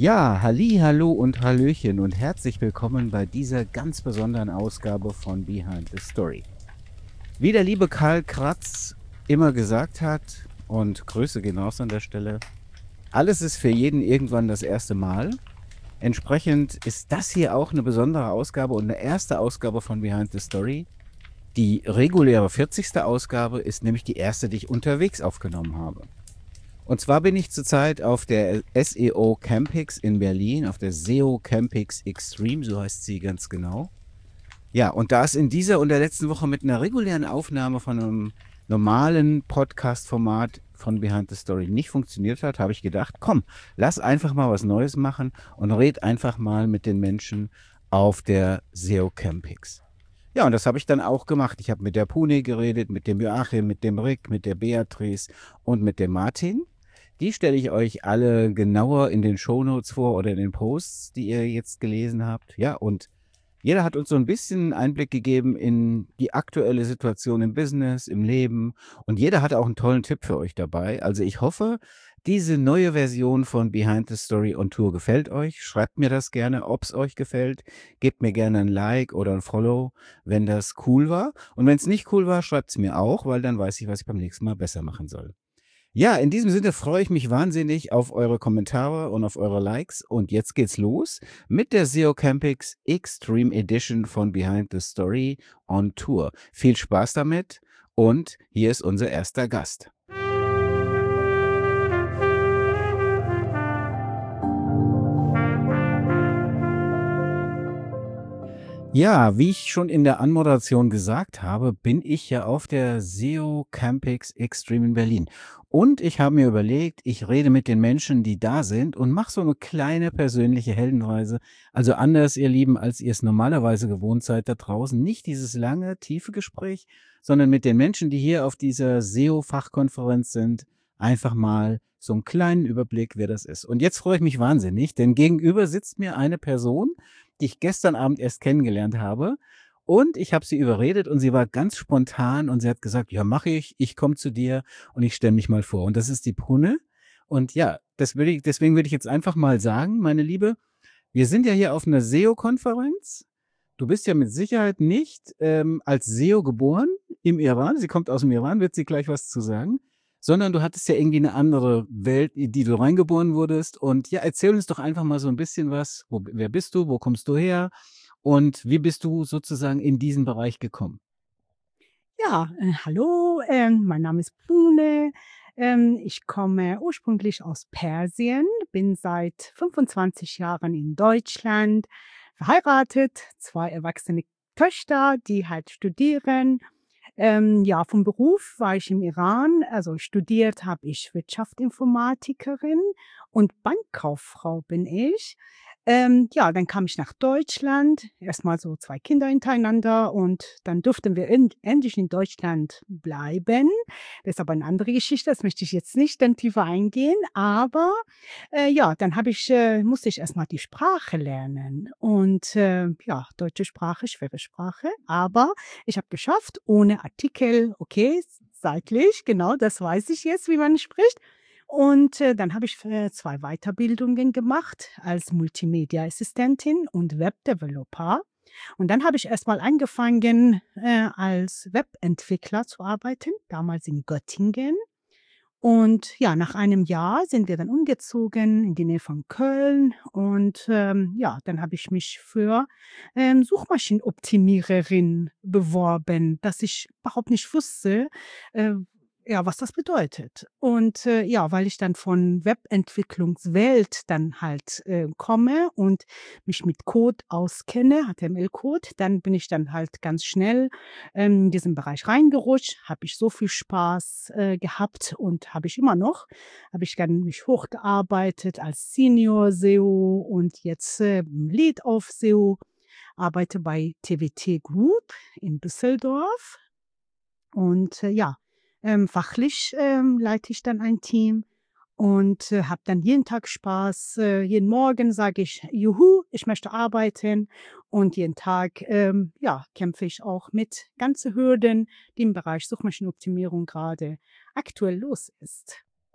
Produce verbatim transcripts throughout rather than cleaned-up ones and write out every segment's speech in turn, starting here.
Ja, halli, hallo und hallöchen und herzlich willkommen bei dieser ganz besonderen Ausgabe von Behind the Story. Wie der liebe Karl Kratz immer gesagt hat, und Grüße gehen raus an der Stelle, alles ist für jeden irgendwann das erste Mal. Entsprechend ist das hier auch eine besondere Ausgabe und eine erste Ausgabe von Behind the Story. Die reguläre vierzigste Ausgabe ist nämlich die erste, die ich unterwegs aufgenommen habe. Und zwar bin ich zurzeit auf der S E O Campix in Berlin, auf der S E O Campix Extreme, so heißt sie ganz genau. Ja, und da es in dieser und der letzten Woche mit einer regulären Aufnahme von einem normalen Podcast-Format von Behind the Story nicht funktioniert hat, habe ich gedacht, komm, lass einfach mal was Neues machen und red einfach mal mit den Menschen auf der S E O Campix. Ja, und das habe ich dann auch gemacht. Ich habe mit der Pune geredet, mit dem Joachim, mit dem Rick, mit der Beatrice und mit dem Martin. Die stelle ich euch alle genauer in den Shownotes vor oder in den Posts, die ihr jetzt gelesen habt. Ja, und jeder hat uns so ein bisschen Einblick gegeben in die aktuelle Situation im Business, im Leben. Und jeder hat auch einen tollen Tipp für euch dabei. Also ich hoffe, diese neue Version von Behind the Story on Tour gefällt euch. Schreibt mir das gerne, ob es euch gefällt. Gebt mir gerne ein Like oder ein Follow, wenn das cool war. Und wenn es nicht cool war, schreibt es mir auch, weil dann weiß ich, was ich beim nächsten Mal besser machen soll. Ja, in diesem Sinne freue ich mich wahnsinnig auf eure Kommentare und auf eure Likes. Und jetzt geht's los mit der S E O Campix Extreme Edition von Behind the Story on Tour. Viel Spaß damit und hier ist unser erster Gast. Ja, wie ich schon in der Anmoderation gesagt habe, bin ich ja auf der S E O Campix Extreme in Berlin. Und ich habe mir überlegt, ich rede mit den Menschen, die da sind und mache so eine kleine persönliche Heldenreise. Also anders, ihr Lieben, als ihr es normalerweise gewohnt seid da draußen. Nicht dieses lange, tiefe Gespräch, sondern mit den Menschen, die hier auf dieser S E O-Fachkonferenz sind, einfach mal so einen kleinen Überblick, wer das ist. Und jetzt freue ich mich wahnsinnig, denn gegenüber sitzt mir eine Person, die ich gestern Abend erst kennengelernt habe. Und ich habe sie überredet und sie war ganz spontan und sie hat gesagt, ja, mache ich, ich komme zu dir und ich stelle mich mal vor. Und das ist die Punne. Und ja, das würde ich, deswegen würde ich jetzt einfach mal sagen, meine Liebe, wir sind ja hier auf einer S E O-Konferenz. Du bist ja mit Sicherheit nicht ähm, als S E O geboren im Iran. Sie kommt aus dem Iran, wird sie gleich was zu sagen. Sondern du hattest ja irgendwie eine andere Welt, in die du reingeboren wurdest. Und ja, erzähl uns doch einfach mal so ein bisschen was. Wo, wer bist du? Wo kommst du her? Und wie bist du sozusagen in diesen Bereich gekommen? Ja, äh, hallo, ähm, mein Name ist Pune. Ähm, ich komme ursprünglich aus Persien, bin seit fünfundzwanzig Jahren in Deutschland, verheiratet, zwei erwachsene Töchter, die halt studieren. Ähm, ja, vom Beruf war ich im Iran, also studiert habe ich Wirtschaftsinformatikerin und Bankkauffrau bin ich. Ähm, ja, dann kam ich nach Deutschland, erst mal so zwei Kinder hintereinander und dann durften wir end endlich in Deutschland bleiben. Das ist aber 'ne andere Geschichte, das möchte ich jetzt nicht dann tiefer eingehen, aber, äh, ja, dann habe ich äh, musste ich erst mal die Sprache lernen und, äh, ja, deutsche Sprache, schwere Sprache, aber ich habe geschafft, ohne Artikel, okay, s seitlich, genau, das weiß ich jetzt, wie man spricht. Und, äh, dann habe ich, äh, zwei Weiterbildungen gemacht als Multimedia-Assistentin und Webdeveloper. Und dann habe ich erst mal angefangen, äh, als Webentwickler zu arbeiten, damals in Göttingen. Und ja, nach einem Jahr sind wir dann umgezogen in die Nähe von Köln und, ähm, ja, dann habe ich mich für, ähm, Suchmaschinenoptimiererin beworben, dass ich überhaupt nicht wusste, äh, ja, was das bedeutet. Und, äh, ja, weil ich dann von Webentwicklungswelt dann halt, äh, komme und mich mit Code auskenne, H T M L-Code, dann bin ich dann halt ganz schnell ähm, in diesen Bereich reingerutscht, habe ich so viel Spaß, äh, gehabt und habe ich immer noch. Habe ich dann mich hochgearbeitet als Senior S E O und jetzt, äh, Lead auf S E O, arbeite bei T W T Group in Düsseldorf und, äh, ja, ähm, fachlich, ähm, leite ich dann ein Team und, äh, habe dann jeden Tag Spaß. Äh, jeden Morgen sage ich: „Juhu, ich möchte arbeiten." Und jeden Tag, ähm, ja, kämpfe ich auch mit ganze Hürden, die im Bereich Suchmaschinenoptimierung gerade aktuell los ist.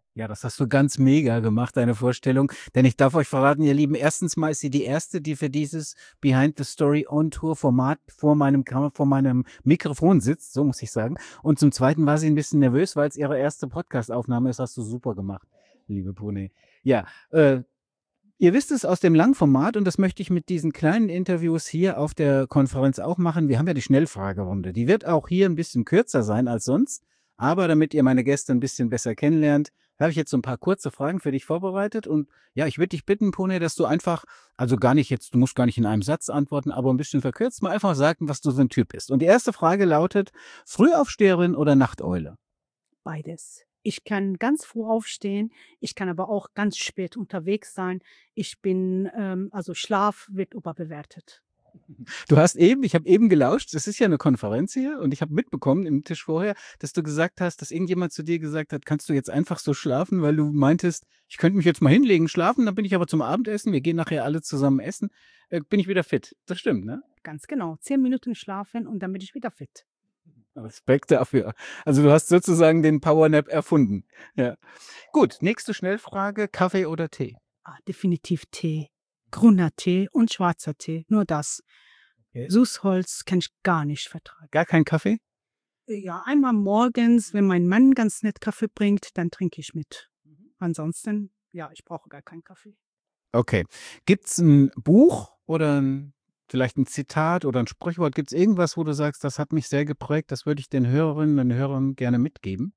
Ja, das hast du ganz mega gemacht, deine Vorstellung. Denn ich darf euch verraten, ihr Lieben, erstens mal ist sie die erste, die für dieses Behind the Story on Tour Format vor meinem Kam vor meinem Mikrofon sitzt, so muss ich sagen. Und zum Zweiten war sie ein bisschen nervös, weil es ihre erste Podcast-Aufnahme ist. Hast du super gemacht, liebe Pune. Ja, äh, ihr wisst es aus dem Langformat und das möchte ich mit diesen kleinen Interviews hier auf der Konferenz auch machen. Wir haben ja die Schnellfragerunde. Die wird auch hier ein bisschen kürzer sein als sonst, aber damit ihr meine Gäste ein bisschen besser kennenlernt, habe ich jetzt so ein paar kurze Fragen für dich vorbereitet und ja, ich würde dich bitten, Pone, dass du einfach also gar nicht jetzt du musst gar nicht in einem Satz antworten, aber ein bisschen verkürzt mal einfach sagen, was du für 'n Typ bist. Und die erste Frage lautet: Frühaufsteherin oder Nachteule? Beides. Ich kann ganz früh aufstehen, ich kann aber auch ganz spät unterwegs sein. Ich bin, ähm also Schlaf wird überbewertet. Du hast eben ich habe eben gelauscht, es ist ja 'ne Konferenz hier und ich habe mitbekommen im Tisch vorher, dass du gesagt hast, dass irgendjemand zu dir gesagt hat: „Kannst du jetzt einfach so schlafen?“ Weil du meintest: „Ich könnte mich jetzt mal hinlegen, schlafen, dann bin ich aber zum Abendessen wir gehen nachher alle zusammen essen, äh, bin ich wieder fit.“ Das stimmt, ne? Ganz genau. Zehn Minuten schlafen und dann bin ich wieder fit. Respekt dafür. Also, du hast sozusagen den Power Nap erfunden. Ja. Gut, nächste Schnellfrage, Kaffee oder Tee? Ah, definitiv Tee. Grüner Tee und schwarzer Tee, nur das. Okay. Süßholz kann ich gar nicht vertragen. Gar kein Kaffee? Ja, einmal morgens, wenn mein Mann ganz nett Kaffee bringt, dann trinke ich mit. Ansonsten, ja, ich brauche gar keinen Kaffee. Okay. Gibt's 'n Buch oder 'n vielleicht 'n Zitat oder 'n Sprichwort? Gibt's irgendwas, wo du sagst: „Das hat mich sehr geprägt, das würde ich den Hörerinnen und Hörern gerne mitgeben?“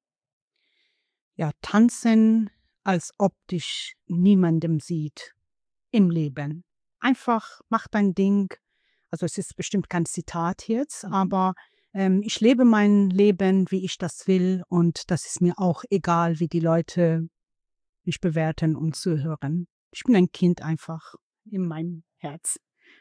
Ja, tanzen, als ob dich niemandem sieht im Leben. Einfach mach dein Ding. Also, es ist bestimmt kein Zitat jetzt, aber, ähm, ich lebe mein Leben, wie ich das will und das ist mir auch egal, wie die Leute mich bewerten und zuhören. Ich bin ein Kind einfach in meinem Herz.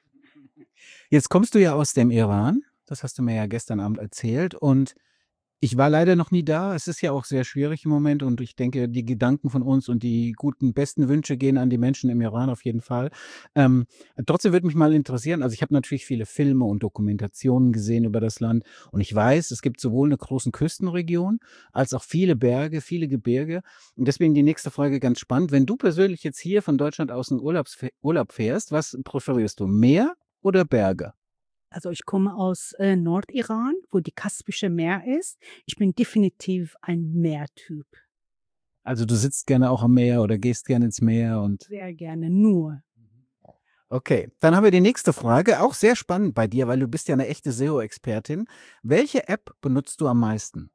Jetzt kommst du ja aus dem Iran, das hast du mir ja gestern Abend erzählt und ich war leider noch nie da. Es ist ja auch sehr schwierig im Moment und ich denke, die Gedanken von uns und die guten, besten Wünsche gehen an die Menschen im Iran auf jeden Fall. Ähm, trotzdem würde mich mal interessieren, also ich habe natürlich viele Filme und Dokumentationen gesehen über das Land und ich weiß, es gibt sowohl eine großen Küstenregion als auch viele Berge, viele Gebirge. Und deswegen die nächste Frage ganz spannend. Wenn du persönlich jetzt hier von Deutschland aus in Urlaubs Urlaub fährst, was präferierst du, Meer oder Berge? Also, ich komme aus, äh, Nordiran, wo die Kaspische Meer ist. Ich bin definitiv ein Meertyp. Also, du sitzt gerne auch am Meer oder gehst gerne ins Meer und Sehr gerne, nur. okay, dann haben wir die nächste Frage, auch sehr spannend bei dir, weil du bist ja 'ne echte S E O-Expertin. Welche App benutzt du am meisten?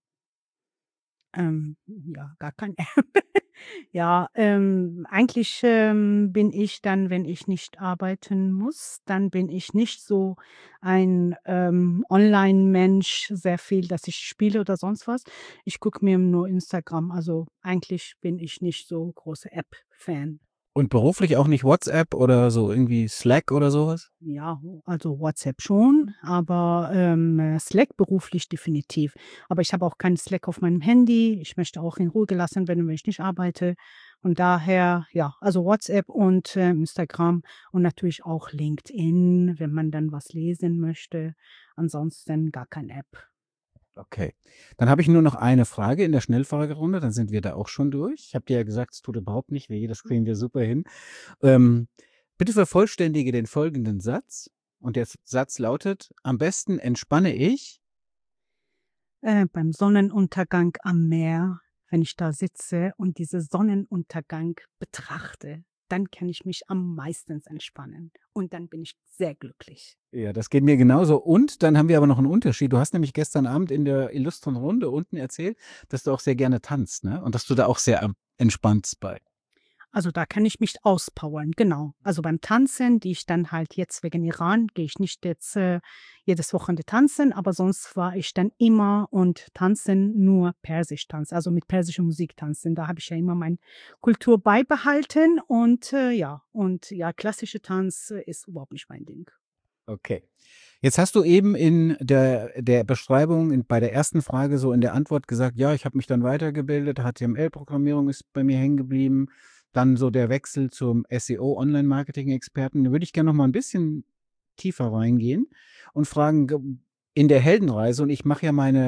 Ähm, ja, gar kein Ja, ähm, eigentlich, ähm, bin ich dann, wenn ich nicht arbeiten muss, dann bin ich nicht so ein, ähm, Online-Mensch, sehr viel, dass ich spiele oder sonst was. Ich gucke mir nur Instagram. Also, eigentlich bin ich nicht so großer App-Fan. Und beruflich auch nicht WhatsApp oder so irgendwie Slack oder so was? Ja, also WhatsApp schon, aber, ähm, äh, Slack beruflich definitiv. Aber ich habe auch keinen Slack auf meinem Handy. Ich möchte auch in Ruhe gelassen werden, wenn ich nicht arbeite. Und daher, ja, also WhatsApp und, äh, Instagram und natürlich auch LinkedIn, wenn man dann was lesen möchte. Ansonsten gar keine App. Okay. Dann habe ich nur noch eine Frage in der Schnellfragerunde, dann sind wir da auch schon durch. Ich habe dir ja gesagt, es tut überhaupt nicht weh, das kriegen wir super hin. Ähm, bitte vervollständige den folgenden Satz und der S Satz lautet: „Am besten entspanne ich“ Äh, beim Sonnenuntergang am Meer, wenn ich da sitze und diese Sonnenuntergang betrachte, dann kann ich mich am meisten entspannen und dann bin ich sehr glücklich. Ja, das geht mir genauso. Und dann haben wir aber noch 'n Unterschied. Du hast nämlich gestern Abend in der illustren Runde unten erzählt, dass du auch sehr gerne tanzt, ne? Und dass du da auch sehr, ähm, entspannt bei. Also, da kann ich mich auspowern, genau. Also, beim Tanzen, die ich dann halt jetzt wegen Iran gehe ich nicht jetzt, äh, jedes Wochenende tanzen, aber sonst war ich dann immer und tanzen nur Persisch-Tanz, also mit persischer Musik tanzen. Da habe ich ja immer meine Kultur beibehalten und, äh, ja und ja, klassische Tanz äh, ist überhaupt nicht mein Ding. Okay. Jetzt hast du eben in der der Beschreibung in bei der ersten Frage so in der Antwort gesagt: „Ja, ich habe mich dann weitergebildet, H T M L-Programmierung ist bei mir hängen geblieben.“ Dann so der Wechsel zum S E O, Online-Marketing-Experten. Da würde ich gerne noch mal 'n bisschen tiefer reingehen und fragen, g in der Heldenreise und ich mache ja meine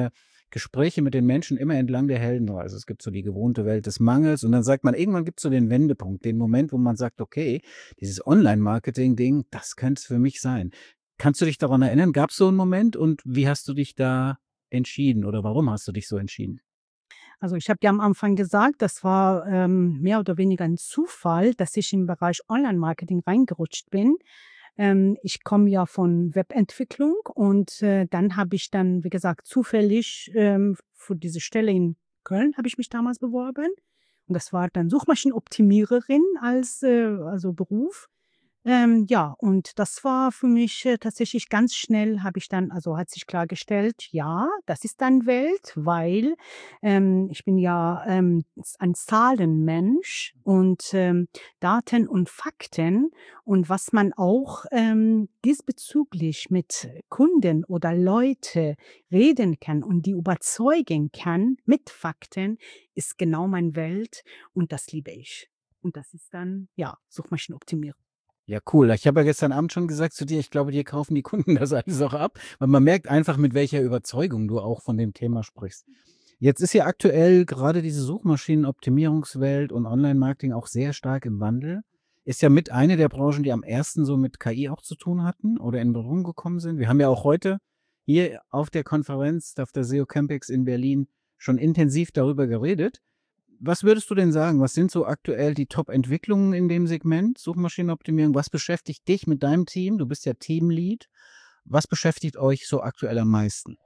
Gespräche mit den Menschen immer entlang der Heldenreise. Es gibt so die gewohnte Welt des Mangels und dann sagt man, irgendwann gibt es so den Wendepunkt, den Moment, wo man sagt, okay, dieses Online-Marketing-Ding, das könnte es für mich sein. Kannst du dich daran erinnern? Gab es so einen Moment und wie hast du dich da entschieden oder warum hast du dich so entschieden? Also, ich habe ja am Anfang gesagt, das war, ähm, mehr oder weniger ein Zufall, dass ich im Bereich Online-Marketing reingerutscht bin. Ähm, ich komme ja von Webentwicklung und, äh, dann habe ich dann, wie gesagt, zufällig, ähm, für diese Stelle in Köln habe ich mich damals beworben und das war dann Suchmaschinenoptimiererin als, äh also Beruf. Ähm, ja, und das war für mich, äh, tatsächlich ganz schnell habe ich dann also, hat sich klargestellt, ja, das ist dann Welt, weil, ähm, ich bin ja, ähm, z ein Zahlenmensch und, ähm, Daten und Fakten und was man auch, ähm, diesbezüglich mit Kunden oder Leute reden kann und die überzeugen kann mit Fakten, ist genau mein Welt und das liebe ich. Und das ist dann, ja, Suchmaschinenoptimierung. Ja, cool. Ich habe ja gestern Abend schon gesagt zu dir, ich glaube, dir kaufen die Kunden das alles auch ab, weil man merkt einfach, mit welcher Überzeugung du auch von dem Thema sprichst. Jetzt ist ja aktuell gerade diese Suchmaschinenoptimierungswelt und Online-Marketing auch sehr stark im Wandel. Ist ja mit eine der Branchen, die am ersten so mit K I auch zu tun hatten oder in Berührung gekommen sind. Wir haben ja auch heute hier auf der Konferenz, auf der S E O Campix in Berlin schon intensiv darüber geredet. Was würdest du denn sagen? Was sind so aktuell die Top-Entwicklungen in dem Segment Suchmaschinenoptimierung? Was beschäftigt dich mit deinem Team? Du bist ja Teamlead. Was beschäftigt euch so aktuell am meisten?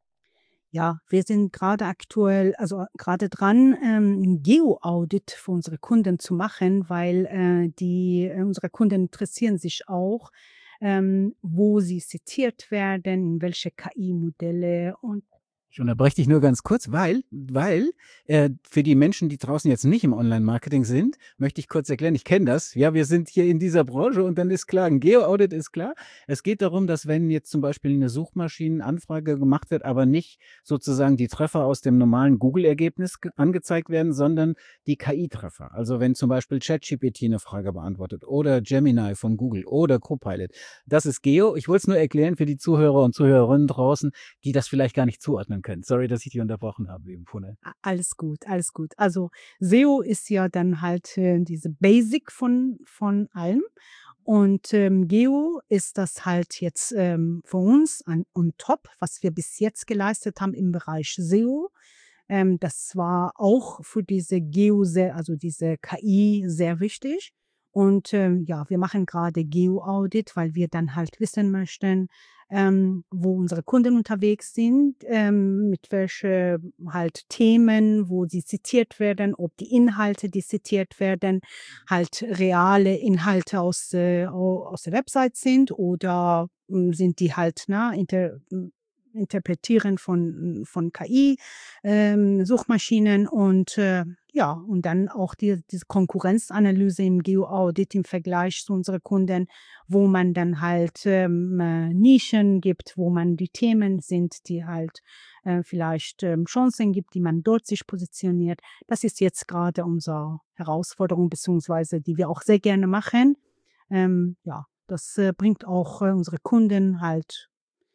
Ja, wir sind gerade aktuell also, gerade dran, ähm, 'n Geo-Audit für unsere Kunden zu machen, weil, äh, die äh, unsere Kunden interessieren sich auch, ähm, wo sie zitiert werden, in welche K I-Modelle und Ich unterbreche dich nur ganz kurz, weil weil, äh, für die Menschen, die draußen jetzt nicht im Online-Marketing sind, möchte ich kurz erklären, ich kenne das. Ja, wir sind hier in dieser Branche und dann ist klar, 'n Geo-Audit ist klar. Es geht darum, dass wenn jetzt zum Beispiel 'ne Suchmaschinenanfrage gemacht wird, aber nicht sozusagen die Treffer aus dem normalen Google-Ergebnis ge angezeigt werden, sondern die K I-Treffer. Also, wenn zum Beispiel ChatGPT 'ne Frage beantwortet oder Gemini von Google oder Copilot. Das ist Geo. Ich wollte es nur erklären für die Zuhörer und Zuhörerinnen draußen, die das vielleicht gar nicht zuordnen können. Sorry, dass ich dich unterbrochen habe im Funnel. A alles gut, alles gut. Also, S E O ist ja dann halt, äh, diese Basic von von allem und, ähm, Geo ist das halt jetzt, ähm, für uns an on top, was wir bis jetzt geleistet haben im Bereich S E O. Ähm, das war auch für diese Geo sehr also, diese K I sehr wichtig. Und, ähm, ja, wir machen gerade Geo-Audit, weil wir dann halt wissen möchten, ähm, wo unsere Kunden unterwegs sind, ähm, mit welche halt Themen, wo sie zitiert werden, ob die Inhalte, die zitiert werden, halt reale Inhalte aus, äh, au aus der Website sind oder, hm, sind die halt, ne, inter hm, interpretieren von von K I, ähm, Suchmaschinen und, äh, ja, und dann auch die diese Konkurrenzanalyse im Geo-Audit im Vergleich zu unsere Kunden, wo man dann halt, ähm, äh, Nischen gibt, wo man die Themen sind, die halt, äh, vielleicht, ähm, Chancen gibt, die man dort sich positioniert. Das ist jetzt gerade unsere Herausforderung, beziehungsweise die wir auch sehr gerne machen. Ähm, ja, das, äh, bringt auch, äh, unsere Kunden halt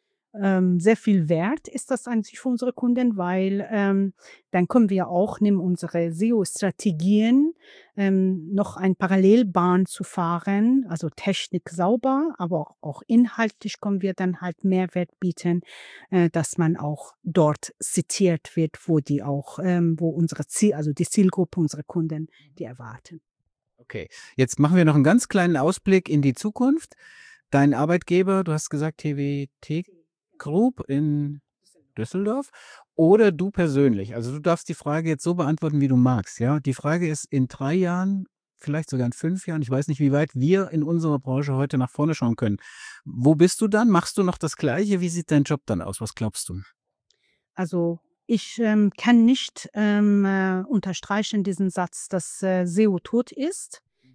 ähm, sehr viel wert ist das eigentlich für unsere Kunden, weil, ähm, dann können wir auch neben unsere S E O-Strategien, ähm, noch ein Parallelbahn zu fahren, also Technik sauber, aber auch auch inhaltlich können wir dann halt Mehrwert bieten, äh, dass man auch dort zitiert wird, wo die auch ähm, wo unsere Ziel also die Zielgruppe unserer Kunden die erwarten. Okay, jetzt machen wir noch 'n ganz kleinen Ausblick in die Zukunft. Dein Arbeitgeber, du hast gesagt T W T Group in Düsseldorf oder du persönlich? Also, du darfst die Frage jetzt so beantworten, wie du magst, ja? Die Frage ist in drei Jahren, vielleicht sogar in fünf Jahren, ich weiß nicht, wie weit wir in unserer Branche heute nach vorne schauen können. Wo bist du dann? Machst du noch das Gleiche? Wie sieht dein Job dann aus? Was glaubst du? Also, ich, ähm, kann nicht, ähm, äh, unterstreichen diesen Satz, dass, äh, S E O tot ist.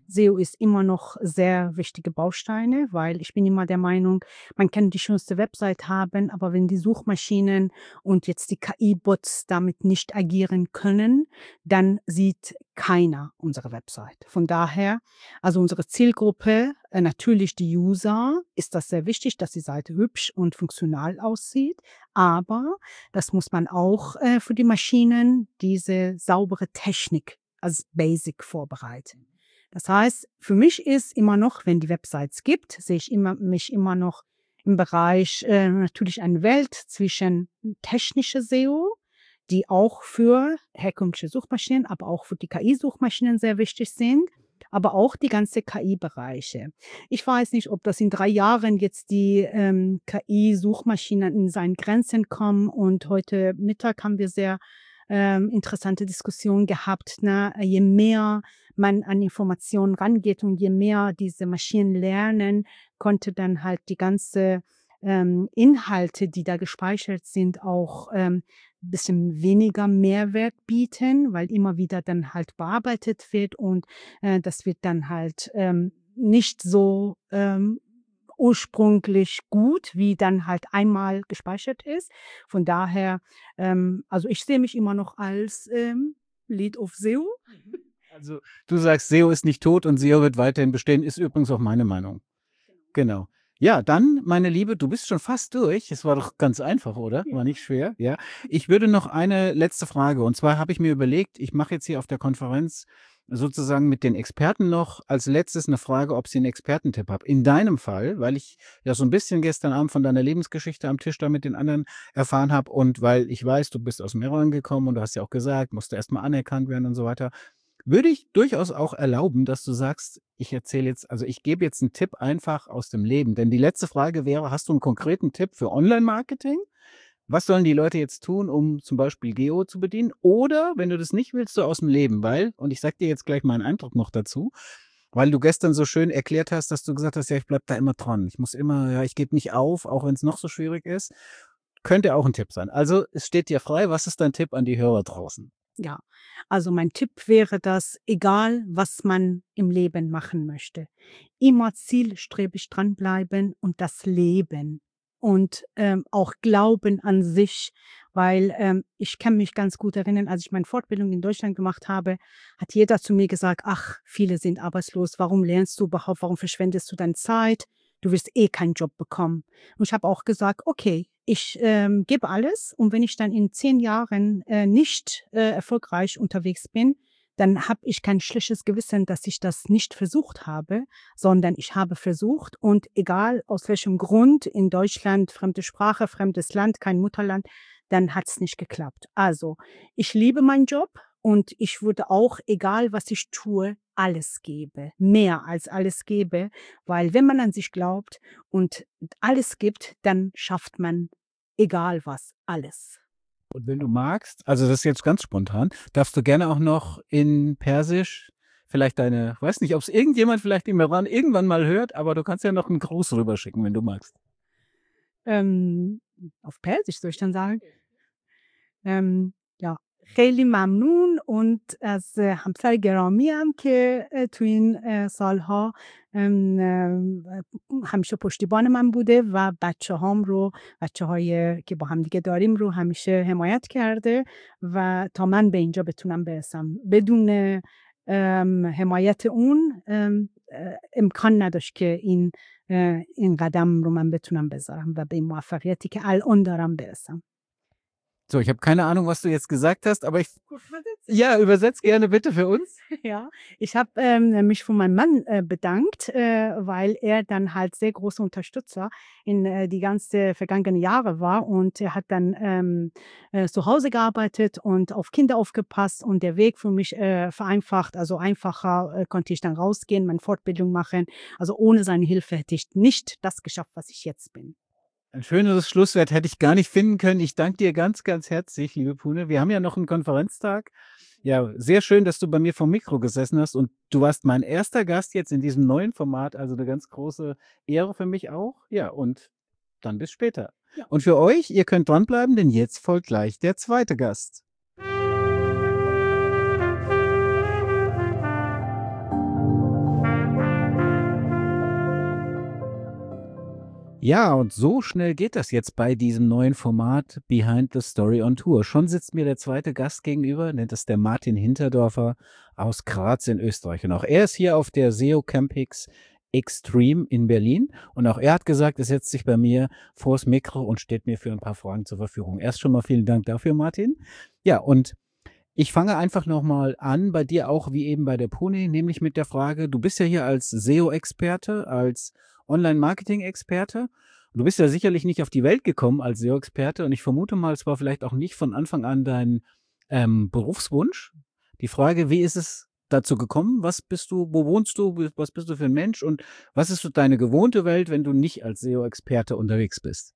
S E O ist immer noch sehr wichtige Bausteine, weil ich bin immer der Meinung, man kann die schönste Website haben, aber wenn die Suchmaschinen und jetzt die K I-Bots damit nicht agieren können, dann sieht keiner unsere Website. Von daher, also unsere Zielgruppe, äh, natürlich die User, ist das sehr wichtig, dass die Seite hübsch und funktional aussieht, aber das muss man auch äh, für die Maschinen diese saubere Technik als Basic vorbereiten. Das heißt, für mich ist immer noch, wenn die Websites gibt, sehe ich immer, mich immer noch im Bereich äh, natürlich eine Welt zwischen technische S E O, die auch für herkömmliche Suchmaschinen, aber auch für die K I-Suchmaschinen sehr wichtig sind, aber auch die ganze K I-Bereiche. Ich weiß nicht, ob das in drei Jahren jetzt die ähm, K I-Suchmaschinen in seinen Grenzen kommen, und heute Mittag haben wir sehr ähm, interessante Diskussionen gehabt. Ne? Je mehr man an Informationen rangeht und je mehr diese Maschinen lernen, konnte dann halt die ganze ähm, Inhalte, die da gespeichert sind, auch ähm, ein bisschen weniger Mehrwert bieten, weil immer wieder dann halt bearbeitet wird, und äh, das wird dann halt ähm, nicht so ähm, ursprünglich gut, wie dann halt einmal gespeichert ist. Von daher, ähm, also ich sehe mich immer noch als ähm, Lead of S E O. Also du sagst, S E O ist nicht tot und S E O wird weiterhin bestehen, ist übrigens auch meine Meinung. Genau. Ja, dann, meine Liebe, du bist schon fast durch. Es war doch ganz einfach, oder? War nicht schwer, ja. Ich würde noch eine letzte Frage, und zwar habe ich mir überlegt, ich mache jetzt hier auf der Konferenz sozusagen mit den Experten noch als letztes eine Frage, ob sie einen Expertentipp haben. In deinem Fall, weil ich ja so ein bisschen gestern Abend von deiner Lebensgeschichte am Tisch da mit den anderen erfahren habe und weil ich weiß, du bist aus dem Iran gekommen und du hast ja auch gesagt, musste erst mal anerkannt werden und so weiter, würde ich durchaus auch erlauben, dass du sagst, ich erzähle jetzt, also ich gebe jetzt einen Tipp einfach aus dem Leben. Denn die letzte Frage wäre, hast du einen konkreten Tipp für Online-Marketing? Was sollen die Leute jetzt tun, um zum Beispiel Geo zu bedienen? Oder, wenn du das nicht willst, so aus dem Leben, weil, und ich sag dir jetzt gleich meinen Eindruck noch dazu, weil du gestern so schön erklärt hast, dass du gesagt hast, ja, ich bleib da immer dran. Ich muss immer, ja, ich gebe nicht auf, auch wenn es noch so schwierig ist. Könnte auch ein Tipp sein. Also, es steht dir frei. Was ist dein Tipp an die Hörer draußen? Ja, also mein Tipp wäre das, egal was man im Leben machen möchte, immer zielstrebig dranbleiben und das Leben und ähm, auch Glauben an sich, weil ähm, ich kann mich ganz gut erinnern, als ich meine Fortbildung in Deutschland gemacht habe, hat jeder zu mir gesagt, ach, viele sind arbeitslos, warum lernst du überhaupt, warum verschwendest du deine Zeit? Du wirst eh keinen Job bekommen. Und ich habe auch gesagt, okay, ich ähm, gebe alles, und wenn ich dann in zehn Jahren äh, nicht äh, erfolgreich unterwegs bin, dann habe ich kein schlechtes Gewissen, dass ich das nicht versucht habe, sondern ich habe versucht, und egal aus welchem Grund, in Deutschland, fremde Sprache, fremdes Land, kein Mutterland, dann hat es nicht geklappt. Also, ich liebe meinen Job, und ich würde auch, egal was ich tue, alles gebe, mehr als alles gebe, weil wenn man an sich glaubt und alles gibt, dann schafft man, egal was, alles. Und wenn du magst, also das ist jetzt ganz spontan, darfst du gerne auch noch in Persisch vielleicht deine, weiß nicht, ob es irgendjemand vielleicht im Iran irgendwann mal hört, aber du kannst ja noch einen Gruß rüberschicken, wenn du magst. Ähm, auf Persisch soll ich dann sagen? Ähm, ja. خیلی ممنون و از همسر گرامی هم که اه، تو این اه، سالها ام، اه، همیشه پشتیبان من بوده و بچه هام رو، بچه های که با هم دیگه داریم رو همیشه حمایت کرده و تا من به اینجا بتونم برسم. بدون ام، حمایت اون ام، اه، امکان نداشت که این اه، این قدم رو من بتونم بذارم و به این موفقیتی که الان dارم برسم. So, ich habe keine Ahnung, was du jetzt gesagt hast, aber ich, ja, übersetz gerne bitte für uns. Ja, ich habe ähm, mich von meinem Mann äh, bedankt, äh, weil er dann halt sehr großer Unterstützer in äh, die ganze vergangenen Jahre war, und er hat dann ähm, äh, zu Hause gearbeitet und auf Kinder aufgepasst, und der Weg für mich äh, vereinfacht, also einfacher äh, konnte ich dann rausgehen, meine Fortbildung machen. Also ohne seine Hilfe hätte ich nicht das geschafft, was ich jetzt bin. Ein schöneres Schlusswort hätte ich gar nicht finden können. Ich danke dir ganz, ganz herzlich, liebe Pune. Wir haben ja noch einen Konferenztag. Ja, sehr schön, dass du bei mir vom Mikro gesessen hast, und du warst mein erster Gast jetzt in diesem neuen Format, also eine ganz große Ehre für mich auch. Ja, und dann bis später. Ja. Und für euch, ihr könnt dranbleiben, denn jetzt folgt gleich der zweite Gast. Ja, und so schnell geht das jetzt bei diesem neuen Format Behind the Story on Tour. Schon sitzt mir der zweite Gast gegenüber, nennt es der Martin Hinterdorfer aus Graz in Österreich. Und auch er ist hier auf der S E O Campix Extreme in Berlin. Und auch er hat gesagt, er setzt sich bei mir vors Mikro und steht mir für ein paar Fragen zur Verfügung. Erst schon mal vielen Dank dafür, Martin. Ja, und ich fange einfach nochmal an, bei dir auch wie eben bei der Pony, nämlich mit der Frage, du bist ja hier als S E O-Experte, als Online-Marketing-Experte. Du bist ja sicherlich nicht auf die Welt gekommen als S E O-Experte und ich vermute mal, es war vielleicht auch nicht von Anfang an dein ähm, Berufswunsch. Die Frage, wie ist es dazu gekommen? Was bist du, wo wohnst du, was bist du für ein Mensch und was ist so deine gewohnte Welt, wenn du nicht als S E O-Experte unterwegs bist?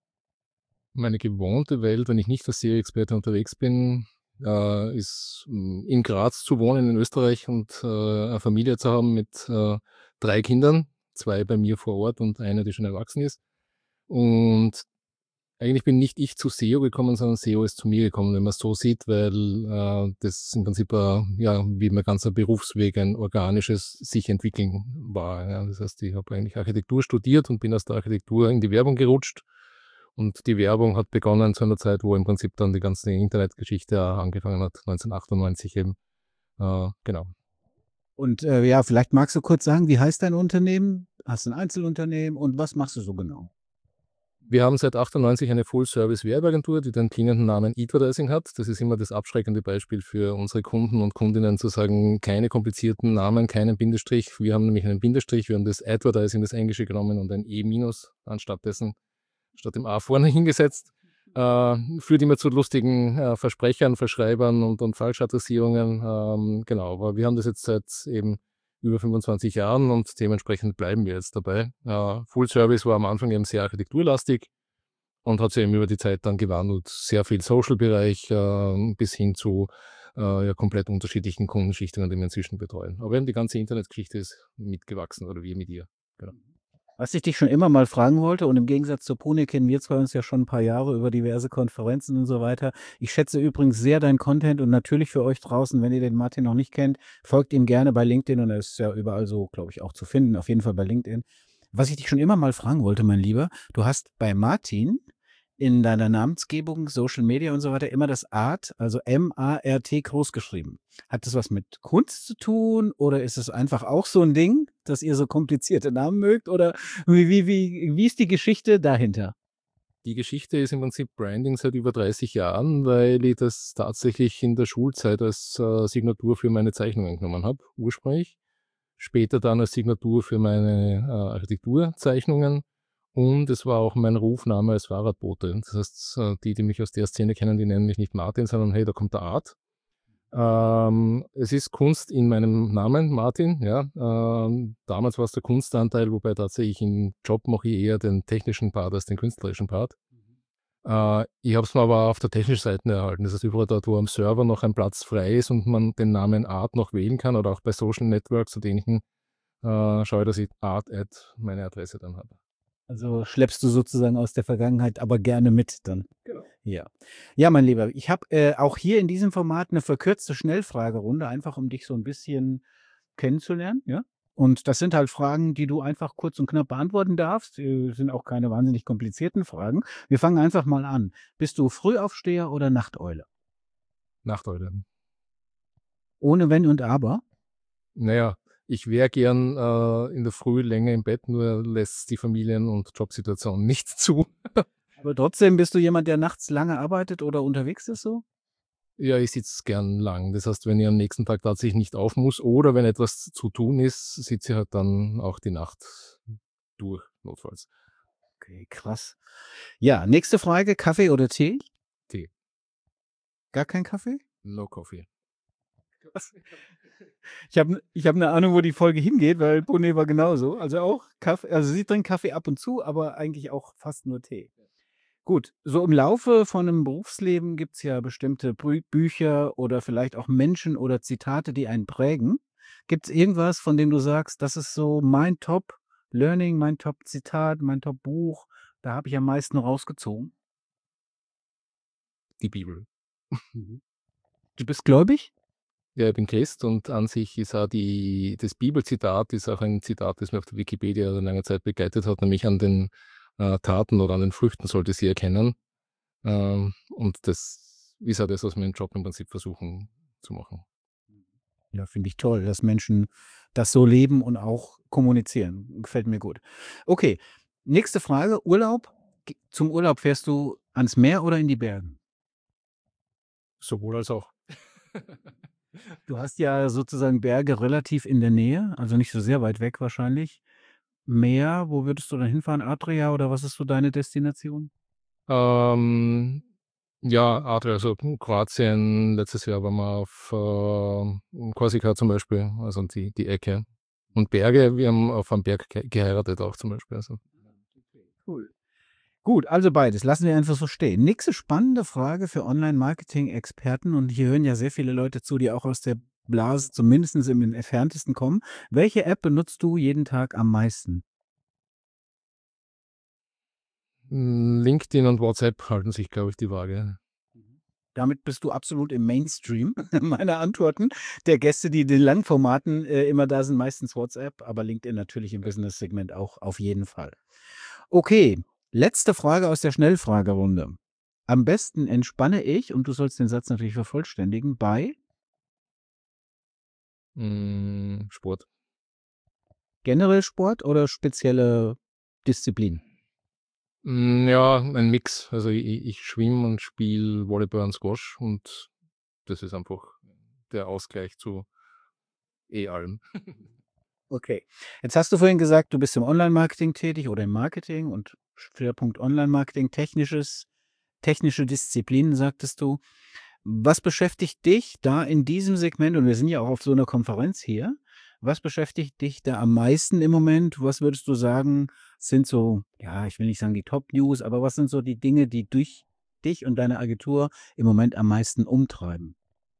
Meine gewohnte Welt, wenn ich nicht als S E O-Experte unterwegs bin, äh, ist mh, in Graz zu wohnen, in Österreich und äh, eine Familie zu haben mit äh, drei Kindern, zwei bei mir vor Ort und eine, die schon erwachsen ist. Und eigentlich bin nicht ich zu S E O gekommen, sondern S E O ist zu mir gekommen, wenn man es so sieht, weil äh, das im Prinzip äh, ja, wie mein ganzer Berufsweg ein organisches sich entwickeln war. Ja. Das heißt, ich habe eigentlich Architektur studiert und bin aus der Architektur in die Werbung gerutscht. Und die Werbung hat begonnen zu einer Zeit, wo im Prinzip dann die ganze Internetgeschichte auch angefangen hat, neunzehnhundertachtundneunzig eben. Äh, genau. Und äh, ja, vielleicht magst du kurz sagen, wie heißt dein Unternehmen? Hast du ein Einzelunternehmen und was machst du so genau? Wir haben seit achtundneunzig eine Full-Service-Werbeagentur, die den klingenden Namen Advertising hat. Das ist immer das abschreckende Beispiel für unsere Kunden und Kundinnen zu sagen, keine komplizierten Namen, keinen Bindestrich. Wir haben nämlich einen Bindestrich, wir haben das Advertising, das Englische genommen und ein E- anstatt dessen, statt dem A vorne hingesetzt. Äh, führt immer zu lustigen äh, Versprechern, Verschreibern und, und Falschadressierungen. Ähm, genau, aber wir haben das jetzt seit eben über fünfundzwanzig Jahren und dementsprechend bleiben wir jetzt dabei. Äh, Full Service war am Anfang eben sehr architekturlastig und hat sich eben über die Zeit dann gewandelt. Sehr viel Social-Bereich äh, bis hin zu äh, ja, komplett unterschiedlichen Kundenschichtungen, die wir inzwischen betreuen. Aber eben die ganze Internetgeschichte ist mitgewachsen oder wir mit ihr. Genau. Was ich dich schon immer mal fragen wollte, und im Gegensatz zur Pony kennen wir zwei uns ja schon ein paar Jahre über diverse Konferenzen und so weiter. Ich schätze übrigens sehr deinen Content und natürlich für euch draußen, wenn ihr den Martin noch nicht kennt, folgt ihm gerne bei LinkedIn und er ist ja überall so, glaube ich, auch zu finden, auf jeden Fall bei LinkedIn. Was ich dich schon immer mal fragen wollte, mein Lieber, du hast bei Martin in deiner Namensgebung, Social Media und so weiter immer das Art, also M A R T groß geschrieben. Hat das was mit Kunst zu tun oder ist es einfach auch so ein Ding, dass ihr so komplizierte Namen mögt oder wie, wie, wie, wie ist die Geschichte dahinter? Die Geschichte ist im Prinzip Branding seit über dreißig Jahren, weil ich das tatsächlich in der Schulzeit als äh, Signatur für meine Zeichnungen genommen habe, ursprünglich. Später dann als Signatur für meine äh, Architekturzeichnungen. Und es war auch mein Rufname als Fahrradbote. Das heißt, äh, die, die mich aus der Szene kennen, die nennen mich nicht Martin, sondern hey, da kommt der Art. Ähm, es ist Kunst in meinem Namen, Martin. Ja. Ähm, damals war es der Kunstanteil, wobei tatsächlich im Job mache ich eher den technischen Part als den künstlerischen Part. Äh, ich habe es mir aber auf der technischen Seite erhalten. Das heißt, überall dort, wo am Server noch ein Platz frei ist und man den Namen Art noch wählen kann oder auch bei Social Networks oder ähnlichen, äh, schaue ich, dass ich Art at meine Adresse dann habe. Also schleppst du sozusagen aus der Vergangenheit, aber gerne mit dann. Genau. Ja. Ja, mein Lieber, ich habe äh, auch hier in diesem Format eine verkürzte Schnellfragerunde, einfach um dich so ein bisschen kennenzulernen, ja? Und das sind halt Fragen, die du einfach kurz und knapp beantworten darfst. Äh, sind auch keine wahnsinnig komplizierten Fragen. Wir fangen einfach mal an. Bist du Frühaufsteher oder Nachteule? Nachteule. Ohne Wenn und Aber? Naja, ich wäre gern äh, in der Früh länger im Bett, nur lässt die Familien- und Jobsituation nicht zu. Aber trotzdem bist du jemand, der nachts lange arbeitet oder unterwegs ist so? Ja, ich sitze gern lang. Das heißt, wenn ich am nächsten Tag tatsächlich nicht auf muss oder wenn etwas zu tun ist, sitze ich halt dann auch die Nacht durch, notfalls. Okay, krass. Ja, nächste Frage, Kaffee oder Tee? Tee. Gar kein Kaffee? No coffee. Ich habe ich hab eine Ahnung, wo die Folge hingeht, weil Pone war genauso. Also auch Kaffee, also sie trinkt Kaffee ab und zu, aber eigentlich auch fast nur Tee. Gut, so im Laufe von einem Berufsleben gibt es ja bestimmte Brü Bücher oder vielleicht auch Menschen oder Zitate, die einen prägen. Gibt es irgendwas, von dem du sagst, das ist so mein Top-Learning, mein Top-Zitat, mein Top-Buch, da habe ich am meisten rausgezogen? Die Bibel. Du bist gläubig? Ja, ich bin Christ und an sich ist auch die, das Bibelzitat ist auch ein Zitat, das mir auf der Wikipedia eine lange Zeit begleitet hat, nämlich an den äh, Taten oder an den Früchten sollte sie erkennen. Ähm, und das ist auch das, was wir im Job im Prinzip versuchen zu machen. Ja, finde ich toll, dass Menschen das so leben und auch kommunizieren. Gefällt mir gut. Okay, nächste Frage. Urlaub. G- Zum Urlaub fährst du ans Meer oder in die Berge? Sowohl als auch. Du hast ja sozusagen Berge relativ in der Nähe, also nicht so sehr weit weg wahrscheinlich. Meer, wo würdest du dann hinfahren? Adria oder was ist so deine Destination? Ähm, ja, Adria, also hm, Kroatien, letztes Jahr waren wir auf äh, Korsika zum Beispiel, also die, die Ecke. Und Berge, wir haben auf einem Berg ge geheiratet auch zum Beispiel. Also. Cool. Gut, also beides. Lassen wir einfach so stehen. Nächste spannende Frage für Online-Marketing-Experten. Und hier hören ja sehr viele Leute zu, die auch aus der Blase zumindest im entferntesten kommen. Welche App benutzt du jeden Tag am meisten? Hm, LinkedIn und WhatsApp halten sich, glaube ich, die Waage. Damit bist du absolut im Mainstream. Meine Antworten der Gäste, die in den Langformaten äh, immer da sind, meistens WhatsApp, aber LinkedIn natürlich im Business-Segment auch auf jeden Fall. Okay, letzte Frage aus der Schnellfragerunde. Am besten entspanne ich, und du sollst den Satz natürlich vervollständigen, bei Hm, Sport. generell Sport oder spezielle Disziplin? Hm, ja, ein Mix. Also ich, ich schwimme und spiele Volleyball und Squash und das ist einfach der Ausgleich zu eh allem. Okay. Jetzt hast du vorhin gesagt, du bist im Online-Marketing tätig oder im Marketing und Schwerpunkt Online-Marketing, technisches, technische Disziplinen, sagtest du. Was beschäftigt dich da in diesem Segment, und wir sind ja auch auf so einer Konferenz hier, was beschäftigt dich da am meisten im Moment? Was würdest du sagen, sind so, ja, ich will nicht sagen die Top-News, aber was sind so die Dinge, die durch dich und deine Agentur im Moment am meisten umtreiben?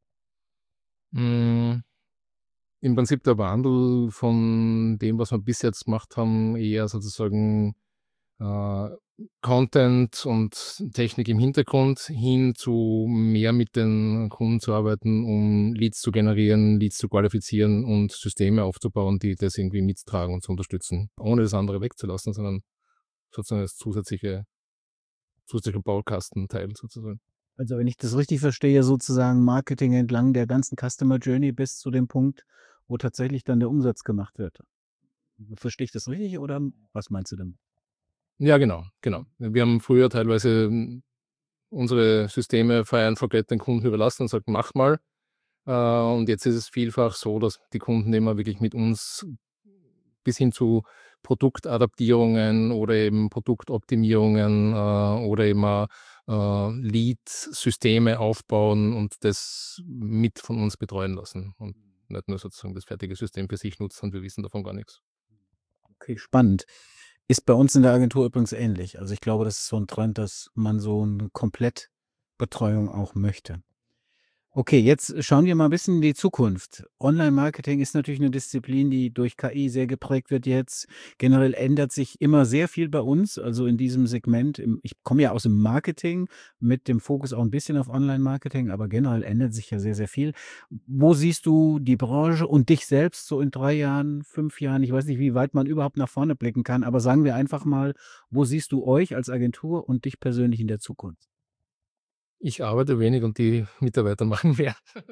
Hm, Im Prinzip der Wandel von dem, was wir bis jetzt gemacht haben, eher sozusagen äh, Content und Technik im Hintergrund hin zu mehr mit den Kunden zu arbeiten, um Leads zu generieren, Leads zu qualifizieren und Systeme aufzubauen, die das irgendwie mittragen und zu unterstützen, ohne das andere wegzulassen, sondern sozusagen als zusätzliche, zusätzlicher Baukastenteil sozusagen. Also wenn ich das richtig verstehe, sozusagen Marketing entlang der ganzen Customer Journey bis zu dem Punkt, wo tatsächlich dann der Umsatz gemacht wird. Verstehe ich das richtig oder was meinst du denn? Ja, genau, genau. Wir haben früher teilweise mm, unsere Systeme fire and forget den Kunden überlassen und sagt, mach mal. Äh, und jetzt ist es vielfach so, dass die Kunden immer wirklich mit uns bis hin zu Produktadaptierungen oder eben Produktoptimierungen äh, oder eben auch, äh, Lead-Systeme aufbauen und das mit von uns betreuen lassen und nicht nur sozusagen das fertige System für sich nutzen und wir wissen davon gar nichts. Okay, spannend. Ist bei uns in der Agentur übrigens ähnlich. Also ich glaube, das ist so ein Trend, dass man so eine Komplettbetreuung auch möchte. Okay, jetzt schauen wir mal ein bisschen in die Zukunft. Online-Marketing ist natürlich eine Disziplin, die durch K I sehr geprägt wird jetzt. Generell ändert sich immer sehr viel bei uns, also in diesem Segment. Im ich komme ja aus dem Marketing mit dem Fokus auch ein bisschen auf Online-Marketing, aber generell ändert sich ja sehr, sehr viel. Wo siehst du die Branche und dich selbst so in drei Jahren, fünf Jahren? Ich weiß nicht, wie weit man überhaupt nach vorne blicken kann, aber sagen wir einfach mal, wo siehst du euch als Agentur und dich persönlich in der Zukunft? Ich arbeite wenig und die Mitarbeiter machen mehr.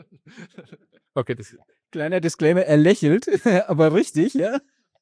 Okay, das Kleiner Disclaimer, er lächelt, aber richtig, ja?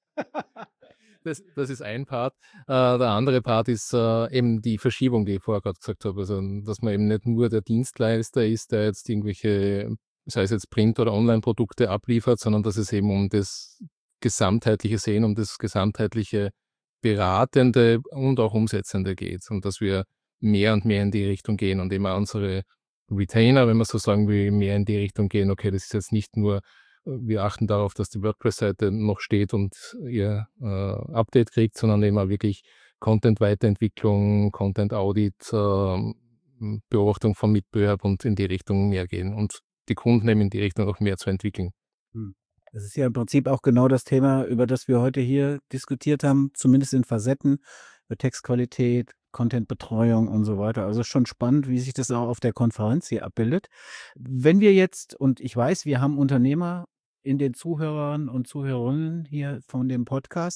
Das, das ist ein Part. Äh, der andere Part ist äh, eben die Verschiebung, die ich vorher gerade gesagt habe. Also, dass man eben nicht nur der Dienstleister ist, der jetzt irgendwelche, sei es jetzt Print- oder Online-Produkte abliefert, sondern dass es eben um das gesamtheitliche Sehen, um das gesamtheitliche Beratende und auch Umsetzende geht. Und dass wir mehr und mehr in die Richtung gehen und eben auch unsere Retainer, wenn man so sagen will, mehr in die Richtung gehen, okay, das ist jetzt nicht nur wir achten darauf, dass die WordPress-Seite noch steht und ihr äh, Update kriegt, sondern eben auch wirklich Content-Weiterentwicklung, Content-Audit, äh, Beobachtung vom Mitbewerb und in die Richtung mehr gehen und die Kunden eben in die Richtung auch mehr zu entwickeln. Hm. Das ist ja im Prinzip auch genau das Thema, über das wir heute hier diskutiert haben, zumindest in Facetten, über Textqualität, Contentbetreuung und so weiter. Also schon spannend, wie sich das auch auf der Konferenz hier abbildet. Wenn wir jetzt, und ich weiß, wir haben Unternehmer in den Zuhörern und Zuhörerinnen hier von dem Podcast,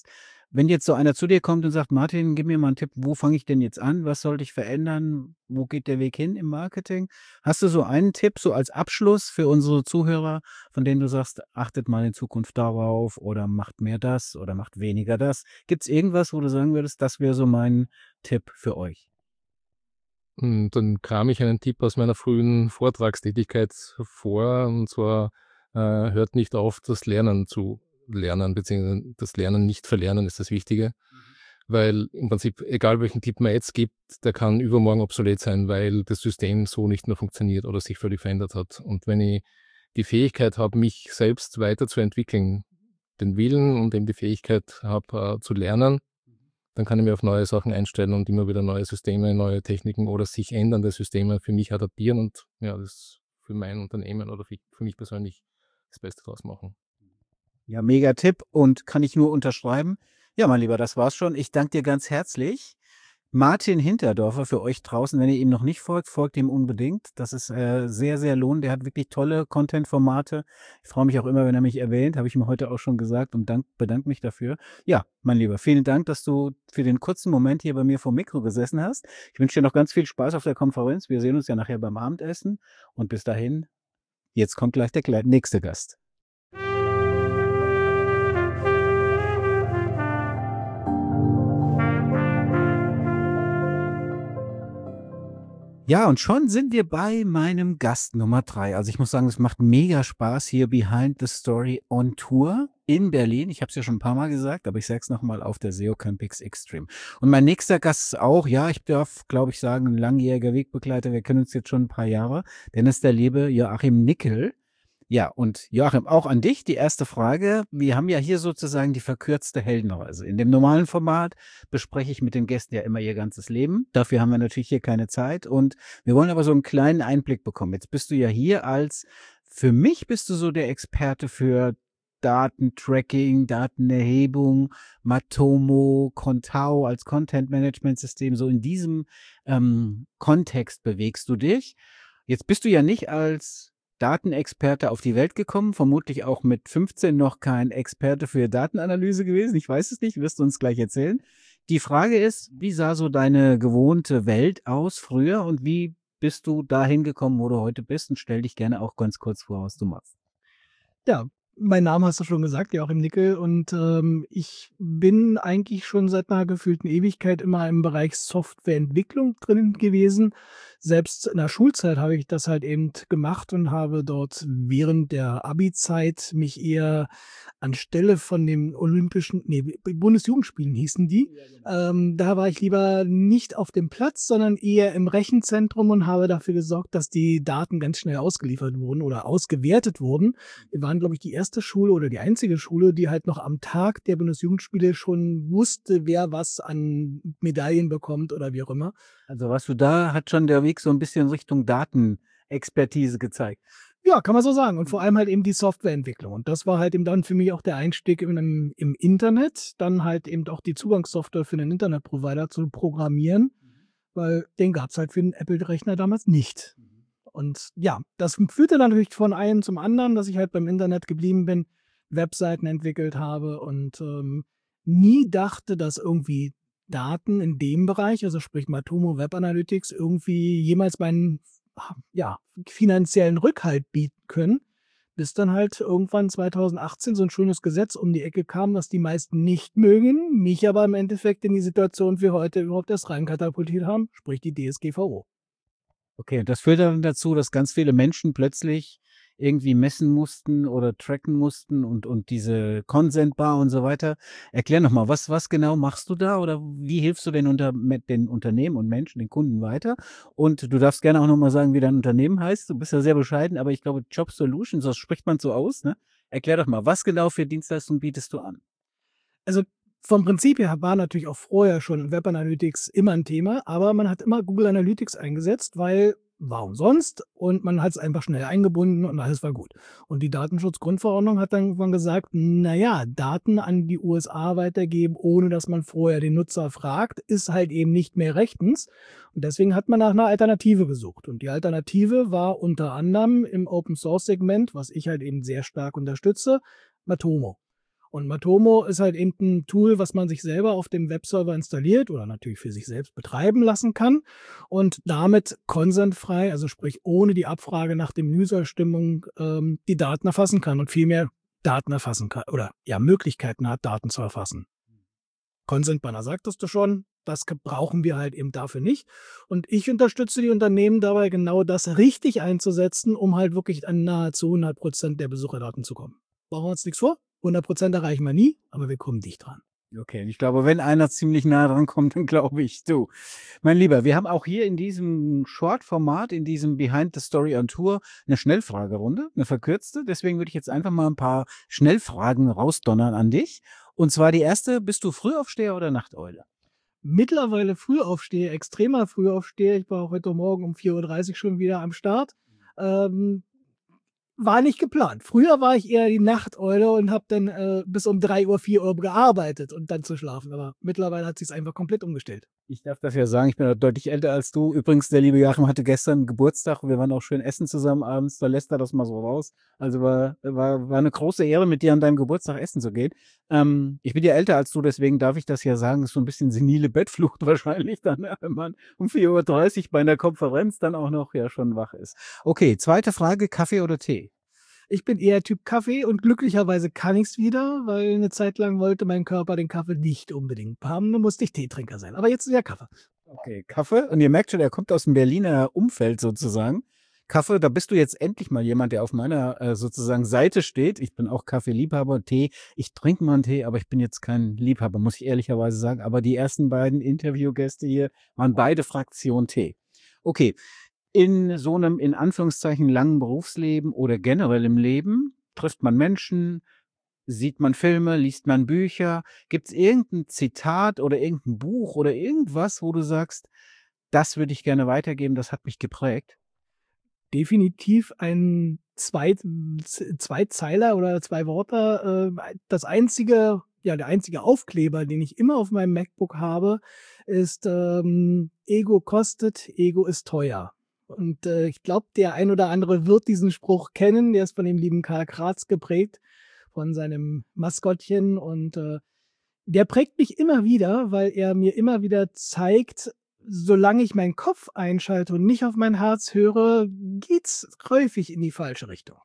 Wenn jetzt so einer zu dir kommt und sagt: „Martin, gib mir mal einen Tipp, wo fange ich denn jetzt an? Was sollte ich verändern? Wo geht der Weg hin im Marketing?“ Hast du so einen Tipp so als Abschluss für unsere Zuhörer, von denen du sagst: „Achtet mal in Zukunft darauf“ oder „macht mehr das“ oder „macht weniger das“? Gibt's irgendwas, wo du sagen würdest: „Das wäre so mein Tipp für euch?“ Hm, dann kram ich einen Tipp aus meiner frühen Vortragstätigkeit vor, und zwar, äh, hört nicht auf, das Lernen zu lernen, beziehungsweise das Lernen nicht verlernen ist das Wichtige. Weil im Prinzip, egal welchen Tipp man jetzt gibt, der kann übermorgen obsolet sein, weil das System so nicht mehr funktioniert oder sich völlig verändert hat. Und wenn ich die Fähigkeit habe, mich selbst weiterzuentwickeln, den Willen und eben die Fähigkeit habe, äh, zu lernen, dann kann ich mich auf neue Sachen einstellen und immer wieder neue Systeme, neue Techniken oder sich ändernde Systeme für mich adaptieren und ja, das für mein Unternehmen oder für für mich persönlich das Beste draus machen. Ja, mega Tipp und kann ich nur unterschreiben. Ja, mein Lieber, das war's schon. Ich danke dir ganz herzlich. Martin Hinterdorfer für euch draußen, wenn ihr ihm noch nicht folgt, folgt ihm unbedingt. Das ist äh, sehr, sehr lohnend. Der hat wirklich tolle Content-Formate. Ich freue mich auch immer, wenn er mich erwähnt, habe ich ihm heute auch schon gesagt und dank, bedanke mich dafür. Ja, mein Lieber, vielen Dank, dass du für den kurzen Moment hier bei mir vor dem Mikro gesessen hast. Ich wünsche dir noch ganz viel Spaß auf der Konferenz. Wir sehen uns ja nachher beim Abendessen und bis dahin, jetzt kommt gleich der kle- nächste Gast. Ja, und schon sind wir bei meinem Gast Nummer drei. Also ich muss sagen, es macht mega Spaß hier Behind the Story on Tour in Berlin. Ich habe es ja schon ein paar Mal gesagt, aber ich sage es nochmal auf der S E O Campix Extreme. Und mein nächster Gast ist auch, ja, ich darf, glaube ich, sagen, ein langjähriger Wegbegleiter. Wir kennen uns jetzt schon ein paar Jahre. Denn es ist der liebe Joachim Nickel. Ja, und Joachim, auch an dich die erste Frage. Wir haben ja hier sozusagen die verkürzte Heldenreise. In dem normalen Format bespreche ich mit den Gästen ja immer ihr ganzes Leben. Dafür haben wir natürlich hier keine Zeit und wir wollen aber so einen kleinen Einblick bekommen. Jetzt bist du ja hier als, für mich bist du so der Experte für Datentracking, Datenerhebung, Matomo, Contao als Content-Management-System. So in diesem ähm, Kontext bewegst du dich. Jetzt bist du ja nicht als Datenexperte auf die Welt gekommen, vermutlich auch mit fünfzehn noch kein Experte für Datenanalyse gewesen. Ich weiß es nicht, wirst du uns gleich erzählen. Die Frage ist, wie sah so deine gewohnte Welt aus früher und wie bist du dahin gekommen, wo du heute bist? Und stell dich gerne auch ganz kurz vor, was du machst. Ja, mein Name hast du schon gesagt, Joachim Nickel. Und ähm, ich bin eigentlich schon seit einer gefühlten Ewigkeit immer im Bereich Softwareentwicklung drin gewesen. Selbst in der Schulzeit habe ich das halt eben gemacht und habe dort während der Abi-Zeit mich eher anstelle von den Olympischen, nee, Bundesjugendspielen hießen die. Ähm, da war ich lieber nicht auf dem Platz, sondern eher im Rechenzentrum und habe dafür gesorgt, dass die Daten ganz schnell ausgeliefert wurden oder ausgewertet wurden. Wir waren, glaube ich, die erste Schule oder die einzige Schule, die halt noch am Tag der Bundesjugendspiele schon wusste, wer was an Medaillen bekommt oder wie auch immer. Also was du da, hat schon der Weg so ein bisschen Richtung Datenexpertise gezeigt. Ja, kann man so sagen. Und vor allem halt eben die Softwareentwicklung. Und das war halt eben dann für mich auch der Einstieg im, im Internet, dann halt eben auch die Zugangssoftware für den Internetprovider zu programmieren, weil den gab es halt für den Apple-Rechner damals nicht. Und ja, das führte dann natürlich von einem zum anderen, dass ich halt beim Internet geblieben bin, Webseiten entwickelt habe und ähm, nie dachte, dass irgendwie Daten in dem Bereich, also sprich Matomo Web Analytics, irgendwie jemals meinen ja, finanziellen Rückhalt bieten können, bis dann halt irgendwann zweitausendachtzehn so ein schönes Gesetz um die Ecke kam, das die meisten nicht mögen, mich aber im Endeffekt in die Situation wie heute überhaupt erst reinkatapultiert haben, sprich die D S G V O. Okay, und das führt dann dazu, dass ganz viele Menschen plötzlich irgendwie messen mussten oder tracken mussten und, und diese Consent Bar und so weiter. Erklär nochmal, was, was genau machst du da oder wie hilfst du den, unter, mit den Unternehmen und Menschen, den Kunden weiter? Und du darfst gerne auch nochmal sagen, wie dein Unternehmen heißt. Du bist ja sehr bescheiden, aber ich glaube, Job Solutions, das spricht man so aus, ne? Erklär doch mal, was genau für Dienstleistungen bietest du an? Also vom Prinzip her war natürlich auch vorher schon Web Analytics immer ein Thema, aber man hat immer Google Analytics eingesetzt, weil warum sonst? Und man hat es einfach schnell eingebunden und alles war gut. Und die Datenschutzgrundverordnung hat dann irgendwann gesagt, naja, Daten an die U S A weitergeben, ohne dass man vorher den Nutzer fragt, ist halt eben nicht mehr rechtens. Und deswegen hat man nach einer Alternative gesucht. Und die Alternative war unter anderem im Open Source Segment, was ich halt eben sehr stark unterstütze, Matomo. Und Matomo ist halt eben ein Tool, was man sich selber auf dem Webserver installiert oder natürlich für sich selbst betreiben lassen kann und damit consentfrei, also sprich ohne die Abfrage nach dem User-Stimmung, ähm, die Daten erfassen kann und viel mehr Daten erfassen kann oder ja Möglichkeiten hat, Daten zu erfassen. Consent Banner sagtest du schon, das ge- brauchen wir halt eben dafür nicht. Und ich unterstütze die Unternehmen dabei, genau das richtig einzusetzen, um halt wirklich an nahezu hundert Prozent der Besucherdaten zu kommen. Brauchen wir uns nichts vor. hundert Prozent erreichen wir nie, aber wir kommen dicht dran. Okay, und ich glaube, wenn einer ziemlich nah dran kommt, dann glaube ich du. Mein Lieber, wir haben auch hier in diesem Short-Format, in diesem Behind the Story on Tour, eine Schnellfragerunde, eine verkürzte. Deswegen würde ich jetzt einfach mal ein paar Schnellfragen rausdonnern an dich. Und zwar die erste, bist du Frühaufsteher oder Nachteule? Mittlerweile Frühaufsteher, extremer Frühaufsteher. Ich war heute Morgen um vier Uhr dreißig schon wieder am Start. Ähm, war nicht geplant. Früher war ich eher die Nachteule und habe dann äh, bis um drei Uhr, vier Uhr gearbeitet und dann zu schlafen. Aber mittlerweile hat sich einfach komplett umgestellt. Ich darf das ja sagen, ich bin ja deutlich älter als du. Übrigens, der liebe Joachim hatte gestern Geburtstag. Wir waren auch schön essen zusammen abends. Da lässt er das mal so raus. Also war, war, war eine große Ehre, mit dir an deinem Geburtstag essen zu gehen. Ähm, ich bin ja älter als du, deswegen darf ich das ja sagen. Das ist so ein bisschen senile Bettflucht wahrscheinlich dann, ja, wenn man um vier Uhr dreißig bei einer Konferenz dann auch noch ja schon wach ist. Okay, zweite Frage, Kaffee oder Tee? Ich bin eher Typ Kaffee und glücklicherweise kann ich's wieder, weil eine Zeit lang wollte mein Körper den Kaffee nicht unbedingt haben. Dann musste ich Teetrinker sein. Aber jetzt ist ja Kaffee. Okay, Kaffee. Und ihr merkt schon, er kommt aus dem Berliner Umfeld sozusagen. Kaffee, da bist du jetzt endlich mal jemand, der auf meiner äh, sozusagen Seite steht. Ich bin auch Kaffeeliebhaber, Tee. Ich trinke mal einen Tee, aber ich bin jetzt kein Liebhaber, muss ich ehrlicherweise sagen. Aber die ersten beiden Interviewgäste hier waren beide Fraktion Tee. Okay, in so einem in Anführungszeichen langen Berufsleben oder generell im Leben trifft man Menschen, sieht man Filme, liest man Bücher. Gibt es irgendein Zitat oder irgendein Buch oder irgendwas, wo du sagst, das würde ich gerne weitergeben, das hat mich geprägt? Definitiv ein Zweit, Z- Zweizeiler oder zwei Worte. Äh, das einzige, ja, der einzige Aufkleber, den ich immer auf meinem MacBook habe, ist ähm, Ego kostet, Ego ist teuer. Und äh, ich glaube, der ein oder andere wird diesen Spruch kennen. Der ist von dem lieben Karl Kratz geprägt, von seinem Maskottchen. Und äh, der prägt mich immer wieder, weil er mir immer wieder zeigt, solange ich meinen Kopf einschalte und nicht auf mein Herz höre, geht's häufig in die falsche Richtung.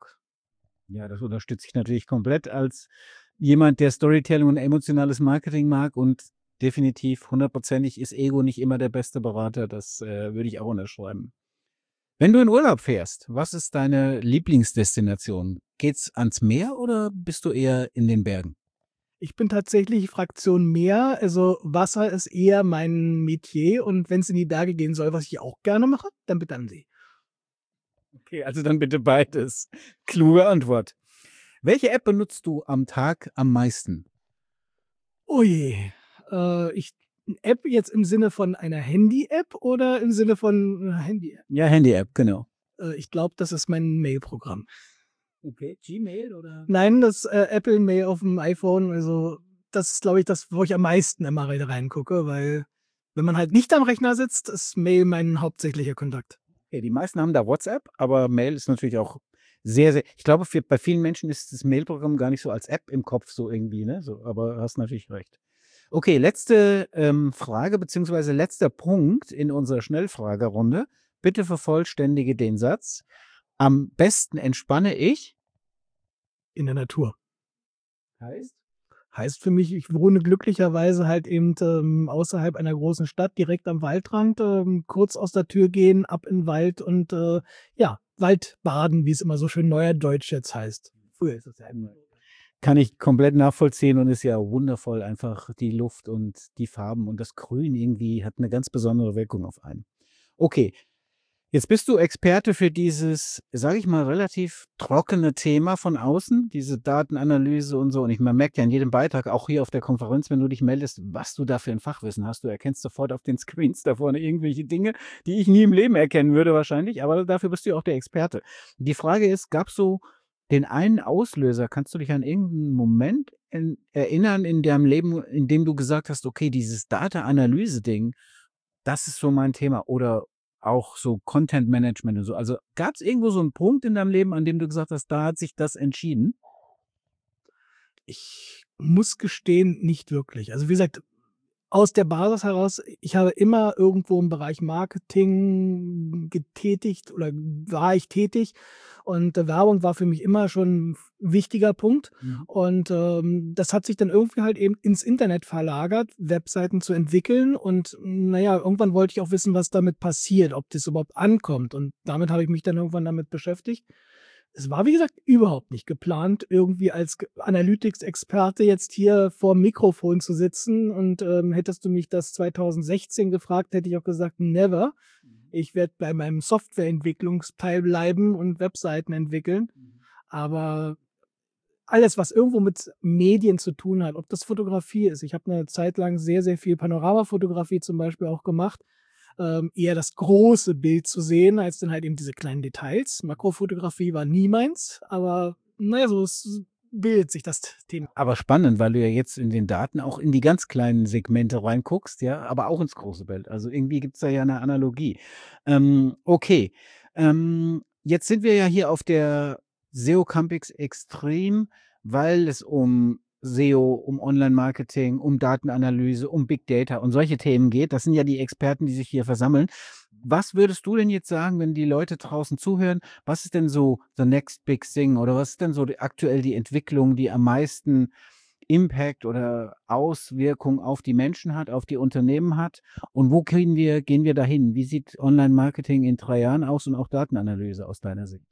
Ja, das unterstütze ich natürlich komplett als jemand, der Storytelling und emotionales Marketing mag und definitiv hundertprozentig ist Ego nicht immer der beste Berater. Das äh, würde ich auch unterschreiben. Wenn du in Urlaub fährst, was ist deine Lieblingsdestination? Geht's ans Meer oder bist du eher in den Bergen? Ich bin tatsächlich Fraktion Meer, also Wasser ist eher mein Metier und wenn es in die Berge gehen soll, was ich auch gerne mache, dann bitte an See. Okay, also dann bitte beides. Kluge Antwort. Welche App benutzt du am Tag am meisten? Oh je, äh, ich App jetzt im Sinne von einer Handy-App oder im Sinne von äh, Handy-App? Ja, Handy-App, genau. Äh, ich glaube, das ist mein Mail-Programm. Okay, Gmail oder? Nein, das äh, Apple Mail auf dem iPhone, also das ist, glaube ich, das, wo ich am meisten immer rein- reingucke, weil wenn man halt nicht am Rechner sitzt, ist Mail mein hauptsächlicher Kontakt. Okay, die meisten haben da WhatsApp, aber Mail ist natürlich auch sehr, sehr. Ich glaube, für, bei vielen Menschen ist das Mailprogramm gar nicht so als App im Kopf so irgendwie, ne? So, aber hast natürlich recht. Okay, letzte ähm, Frage beziehungsweise letzter Punkt in unserer Schnellfragerunde. Bitte vervollständige den Satz. Am besten entspanne ich. In der Natur. Heißt? Heißt für mich, ich wohne glücklicherweise halt eben ähm, außerhalb einer großen Stadt, direkt am Waldrand, ähm, kurz aus der Tür gehen, ab in den Wald und äh, ja, Waldbaden, wie es immer so schön neuerdeutsch jetzt heißt. Früher ist es ja immer. Kann ich komplett nachvollziehen und ist ja wundervoll, einfach die Luft und die Farben und das Grün irgendwie hat eine ganz besondere Wirkung auf einen. Okay, jetzt bist du Experte für dieses, sage ich mal, relativ trockene Thema von außen, diese Datenanalyse und so. Und ich, man merkt ja in jedem Beitrag, auch hier auf der Konferenz, wenn du dich meldest, was du da für ein Fachwissen hast. Du erkennst sofort auf den Screens da vorne irgendwelche Dinge, die ich nie im Leben erkennen würde wahrscheinlich, aber dafür bist du ja auch der Experte. Die Frage ist, gab es so den einen Auslöser, kannst du dich an irgendeinen Moment in, erinnern in deinem Leben, in dem du gesagt hast, okay, dieses Data-Analyse-Ding, das ist so mein Thema oder auch so Content Management und so. Also gab es irgendwo so einen Punkt in deinem Leben, an dem du gesagt hast, da hat sich das entschieden? Ich muss gestehen, nicht wirklich. Also wie gesagt, aus der Basis heraus, ich habe immer irgendwo im Bereich Marketing getätigt oder war ich tätig und äh, Werbung war für mich immer schon ein wichtiger Punkt. Mhm. Und ähm, das hat sich dann irgendwie halt eben ins Internet verlagert, Webseiten zu entwickeln. Und naja, irgendwann wollte ich auch wissen, was damit passiert, ob das überhaupt ankommt. Und damit habe ich mich dann irgendwann damit beschäftigt. Es war, wie gesagt, überhaupt nicht geplant, irgendwie als Ge- Analytics-Experte jetzt hier vor dem Mikrofon zu sitzen. Und ähm, hättest du mich das zwanzig sechzehn gefragt, hätte ich auch gesagt, never. Ich werde bei meinem Softwareentwicklungsteil bleiben und Webseiten entwickeln. Aber alles, was irgendwo mit Medien zu tun hat, ob das Fotografie ist. Ich habe eine Zeit lang sehr, sehr viel Panoramafotografie zum Beispiel auch gemacht. Ähm, eher das große Bild zu sehen, als dann halt eben diese kleinen Details. Makrofotografie war nie meins, aber naja, so es bildet sich das Thema. Aber spannend, weil du ja jetzt in den Daten auch in die ganz kleinen Segmente reinguckst, ja, aber auch ins große Bild. Also irgendwie gibt es da ja eine Analogie. Ähm, okay. Ähm, jetzt sind wir ja hier auf der S E O Campix Extreme, weil es um S E O, um Online-Marketing, um Datenanalyse, um Big Data und solche Themen geht. Das sind ja die Experten, die sich hier versammeln. Was würdest du denn jetzt sagen, wenn die Leute draußen zuhören? Was ist denn so the next big thing oder was ist denn so die, aktuell die Entwicklung, die am meisten Impact oder Auswirkung auf die Menschen hat, auf die Unternehmen hat? Und wo gehen wir, gehen wir dahin? Wie sieht Online-Marketing in drei Jahren aus und auch Datenanalyse aus deiner Sicht?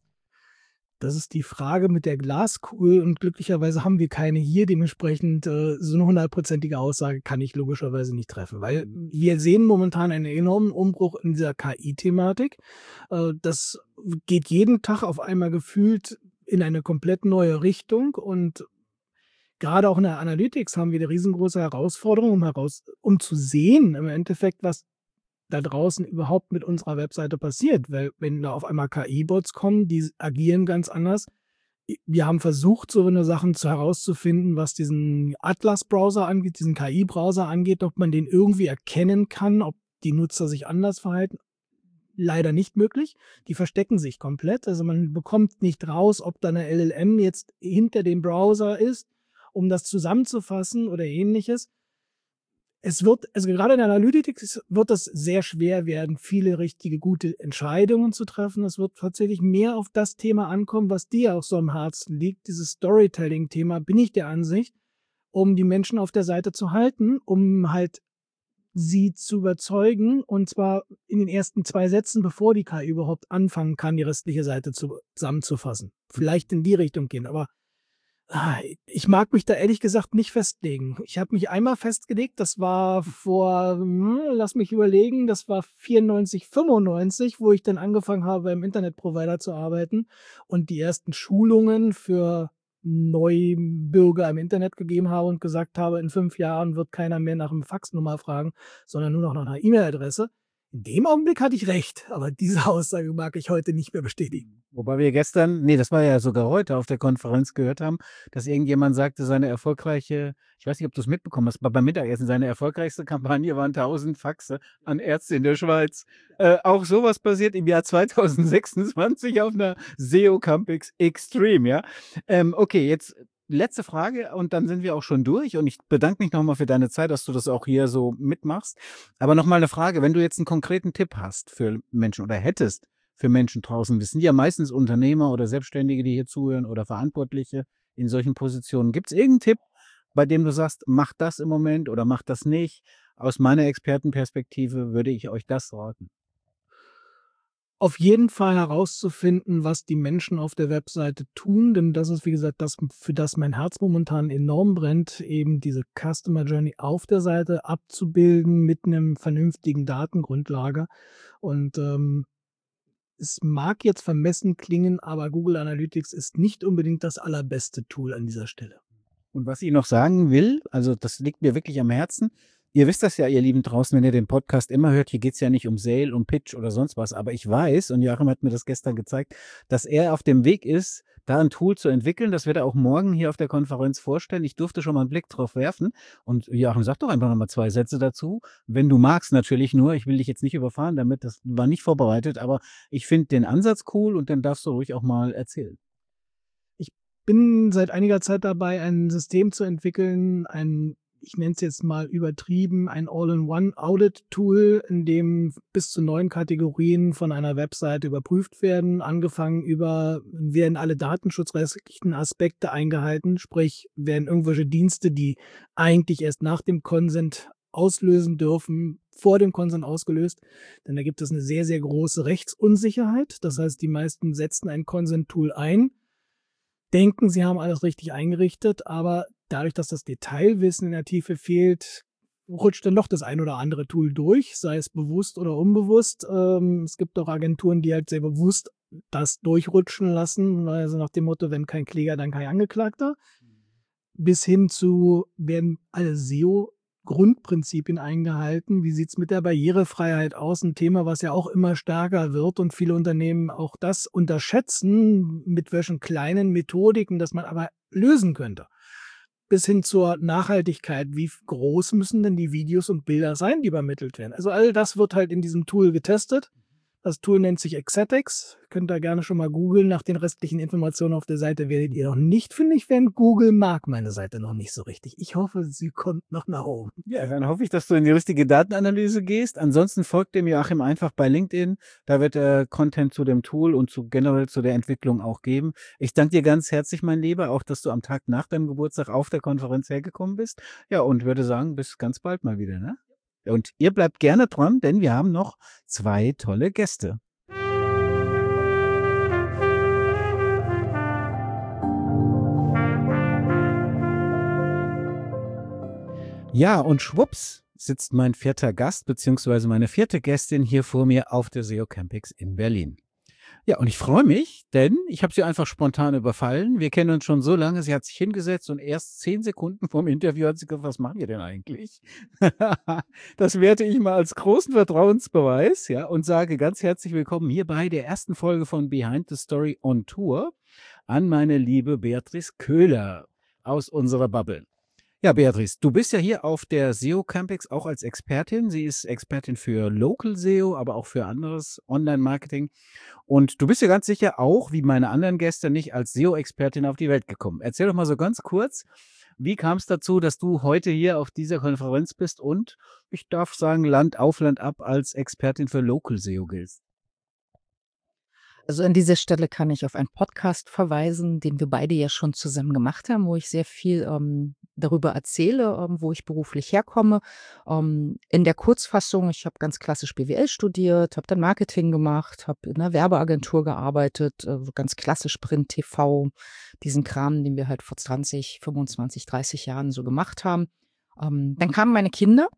Das ist die Frage mit der Glaskugel und glücklicherweise haben wir keine hier. Dementsprechend äh, so eine hundertprozentige Aussage kann ich logischerweise nicht treffen, weil wir sehen momentan einen enormen Umbruch in dieser K I-Thematik. Äh, das geht jeden Tag auf einmal gefühlt in eine komplett neue Richtung und gerade auch in der Analytics haben wir eine riesengroße Herausforderung, um, heraus, um zu sehen im Endeffekt, was da draußen überhaupt mit unserer Webseite passiert. Weil wenn da auf einmal K I-Bots kommen, die agieren ganz anders. Wir haben versucht, so eine Sachen zu herauszufinden, was diesen Atlas-Browser angeht, diesen K I-Browser angeht, ob man den irgendwie erkennen kann, ob die Nutzer sich anders verhalten. Leider nicht möglich. Die verstecken sich komplett. Also man bekommt nicht raus, ob da eine L L M jetzt hinter dem Browser ist, um das zusammenzufassen oder ähnliches. Es wird, also gerade in der Analytics wird es sehr schwer werden, viele richtige, gute Entscheidungen zu treffen. Es wird tatsächlich mehr auf das Thema ankommen, was dir auch so am Herzen liegt. Dieses Storytelling-Thema, bin ich der Ansicht, um die Menschen auf der Seite zu halten, um halt sie zu überzeugen und zwar in den ersten zwei Sätzen, bevor die K I überhaupt anfangen kann, die restliche Seite zu, zusammenzufassen. Vielleicht in die Richtung gehen, aber ah, ich mag mich da ehrlich gesagt nicht festlegen. Ich habe mich einmal festgelegt, das war vor, hm, lass mich überlegen, das war vierundneunzig, fünfundneunzig, wo ich dann angefangen habe, im Internetprovider zu arbeiten und die ersten Schulungen für Neubürger im Internet gegeben habe und gesagt habe, in fünf Jahren wird keiner mehr nach einem Faxnummer fragen, sondern nur noch nach einer E-Mail-Adresse. In dem Augenblick hatte ich recht, aber diese Aussage mag ich heute nicht mehr bestätigen. Wobei wir gestern, nee, das war ja sogar heute auf der Konferenz gehört haben, dass irgendjemand sagte, seine erfolgreiche, ich weiß nicht, ob du es mitbekommen hast, aber beim Mittagessen, seine erfolgreichste Kampagne waren tausend Faxe an Ärzte in der Schweiz. Äh, auch sowas passiert im Jahr zwanzig sechsundzwanzig auf einer S E O Campix Extreme, ja. Ähm, okay, jetzt letzte Frage und dann sind wir auch schon durch und ich bedanke mich nochmal für deine Zeit, dass du das auch hier so mitmachst. Aber nochmal eine Frage, wenn du jetzt einen konkreten Tipp hast für Menschen oder hättest für Menschen draußen, das sind ja meistens Unternehmer oder Selbstständige, die hier zuhören oder Verantwortliche in solchen Positionen. Gibt es irgendeinen Tipp, bei dem du sagst, mach das im Moment oder mach das nicht? Aus meiner Expertenperspektive würde ich euch das raten. Auf jeden Fall herauszufinden, was die Menschen auf der Webseite tun, denn das ist, wie gesagt, das, für das mein Herz momentan enorm brennt, eben diese Customer Journey auf der Seite abzubilden mit einem vernünftigen Datengrundlage. Und ähm, es mag jetzt vermessen klingen, aber Google Analytics ist nicht unbedingt das allerbeste Tool an dieser Stelle. Und was ich noch sagen will, also das liegt mir wirklich am Herzen. Ihr wisst das ja, ihr Lieben draußen, wenn ihr den Podcast immer hört, hier geht es ja nicht um Sale, um Pitch oder sonst was, aber ich weiß, und Joachim hat mir das gestern gezeigt, dass er auf dem Weg ist, da ein Tool zu entwickeln. Das wird er auch morgen hier auf der Konferenz vorstellen. Ich durfte schon mal einen Blick drauf werfen. Und Joachim, sag doch einfach nochmal zwei Sätze dazu. Wenn du magst, natürlich nur. Ich will dich jetzt nicht überfahren damit, das war nicht vorbereitet, aber ich finde den Ansatz cool und dann darfst du ruhig auch mal erzählen. bin seit einiger Zeit dabei, ein System zu entwickeln, ein, ich nenne es jetzt mal übertrieben, ein All-in-One-Audit-Tool, in dem bis zu neun Kategorien von einer Webseite überprüft werden, angefangen über, werden alle datenschutzrechtlichen Aspekte eingehalten, sprich, werden irgendwelche Dienste, die eigentlich erst nach dem Consent auslösen dürfen, vor dem Consent ausgelöst, denn da gibt es eine sehr, sehr große Rechtsunsicherheit. Das heißt, die meisten setzen ein Consent-Tool ein, denken, sie haben alles richtig eingerichtet, aber dadurch, dass das Detailwissen in der Tiefe fehlt, rutscht dann doch das ein oder andere Tool durch, sei es bewusst oder unbewusst. Ähm, es gibt auch Agenturen, die halt sehr bewusst das durchrutschen lassen, also nach dem Motto, wenn kein Kläger, dann kein Angeklagter. Bis hin zu, werden alle S E O-Grundprinzipien eingehalten? Wie sieht es mit der Barrierefreiheit aus? Ein Thema, was ja auch immer stärker wird und viele Unternehmen auch das unterschätzen, mit welchen kleinen Methodiken das man aber lösen könnte. Bis hin zur Nachhaltigkeit. Wie groß müssen denn die Videos und Bilder sein, die übermittelt werden? Also all das wird halt in diesem Tool getestet. Das Tool nennt sich Exetex. Könnt ihr gerne schon mal googeln. Nach den restlichen Informationen auf der Seite werdet ihr noch nicht fündig werden. Google mag meine Seite noch nicht so richtig. Ich hoffe, sie kommt noch nach oben. Ja, dann hoffe ich, dass du in die richtige Datenanalyse gehst. Ansonsten folgt dem Joachim einfach bei LinkedIn. Da wird er Content zu dem Tool und zu generell zu der Entwicklung auch geben. Ich danke dir ganz herzlich, mein Lieber, auch dass du am Tag nach deinem Geburtstag auf der Konferenz hergekommen bist. Ja, und würde sagen, bis ganz bald mal wieder, ne? Und ihr bleibt gerne dran, denn wir haben noch zwei tolle Gäste. Ja, und schwupps sitzt mein vierter Gast beziehungsweise meine vierte Gästin hier vor mir auf der S E O Campix in Berlin. Ja, und ich freue mich, denn ich habe sie einfach spontan überfallen. Wir kennen uns schon so lange, sie hat sich hingesetzt und erst zehn Sekunden vorm Interview hat sie gesagt, was machen wir denn eigentlich? Das werte ich mal als großen Vertrauensbeweis, ja, und sage ganz herzlich willkommen hier bei der ersten Folge von Behind the Story on Tour an meine liebe Beatrice Köhler aus unserer Bubble. Ja, Beatrice, du bist ja hier auf der S E O Campix auch als Expertin. Sie ist Expertin für Local S E O, aber auch für anderes Online-Marketing. Und du bist ja ganz sicher auch, wie meine anderen Gäste, nicht als S E O-Expertin auf die Welt gekommen. Erzähl doch mal so ganz kurz, wie kam es dazu, dass du heute hier auf dieser Konferenz bist und, ich darf sagen, Land auf, Land ab als Expertin für Local S E O giltst? Also an dieser Stelle kann ich auf einen Podcast verweisen, den wir beide ja schon zusammen gemacht haben, wo ich sehr viel ähm, darüber erzähle, ähm, wo ich beruflich herkomme. Ähm, in der Kurzfassung, ich habe ganz klassisch B W L studiert, habe dann Marketing gemacht, habe in einer Werbeagentur gearbeitet, äh, ganz klassisch Print, T V, diesen Kram, den wir halt vor zwanzig, fünfundzwanzig, dreißig Jahren so gemacht haben. Ähm, dann kamen meine Kinder.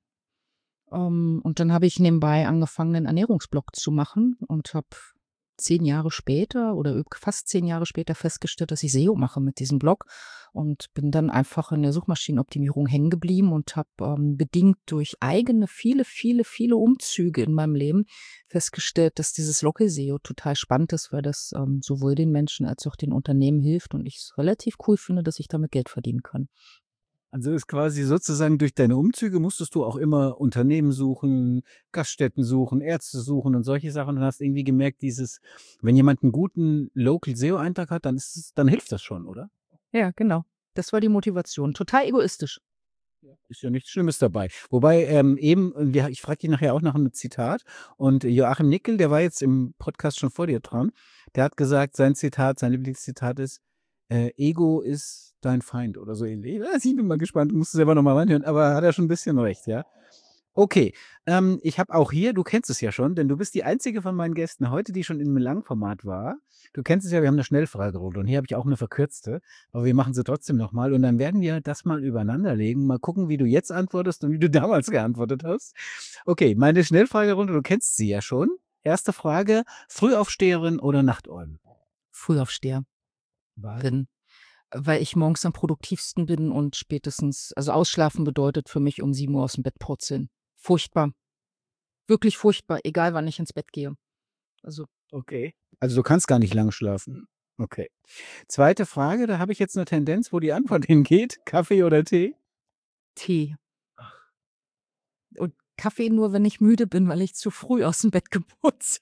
Ähm, und dann habe ich nebenbei angefangen, einen Ernährungsblog zu machen und habe zehn Jahre später oder fast zehn Jahre später festgestellt, dass ich S E O mache mit diesem Blog und bin dann einfach in der Suchmaschinenoptimierung hängen geblieben und habe ähm, bedingt durch eigene viele, viele, viele Umzüge in meinem Leben festgestellt, dass dieses Local S E O total spannend ist, weil das ähm, sowohl den Menschen als auch den Unternehmen hilft und ich es relativ cool finde, dass ich damit Geld verdienen kann. Also ist quasi sozusagen durch deine Umzüge musstest du auch immer Unternehmen suchen, Gaststätten suchen, Ärzte suchen und solche Sachen und hast irgendwie gemerkt, dieses, wenn jemand einen guten Local S E O-Eintrag hat, dann ist es, dann hilft das schon, oder? Ja, genau. Das war die Motivation. Total egoistisch. Ist ja nichts Schlimmes dabei. Wobei ähm, eben, wir, ich frage dich nachher auch nach einem Zitat und Joachim Nickel, der war jetzt im Podcast schon vor dir dran, der hat gesagt, sein Zitat, sein Lieblingszitat ist, äh, Ego ist dein Feind oder so ähnlich. Da ich bin mal gespannt, du musst selber nochmal reinhören, aber hat er schon ein bisschen recht, ja? Okay, ähm, ich habe auch hier, du kennst es ja schon, denn du bist die einzige von meinen Gästen heute, die schon in einem Langformat war. Du kennst es ja, wir haben eine Schnellfragerunde und hier habe ich auch eine verkürzte, aber wir machen sie trotzdem nochmal und dann werden wir das mal übereinander legen, mal gucken, wie du jetzt antwortest und wie du damals geantwortet hast. Okay, meine Schnellfragerunde, du kennst sie ja schon. Erste Frage, Frühaufsteherin oder Nachteule? Frühaufsteher. Bin, weil ich morgens am produktivsten bin und spätestens, also ausschlafen bedeutet für mich um sieben Uhr aus dem Bett purzeln. Furchtbar. Wirklich furchtbar, egal wann ich ins Bett gehe. Also. Okay. Also du kannst gar nicht lang schlafen. Okay. Zweite Frage, da habe ich jetzt eine Tendenz, wo die Antwort hingeht. Kaffee oder Tee? Tee. Und Kaffee nur, wenn ich müde bin, weil ich zu früh aus dem Bett gepurzelt bin.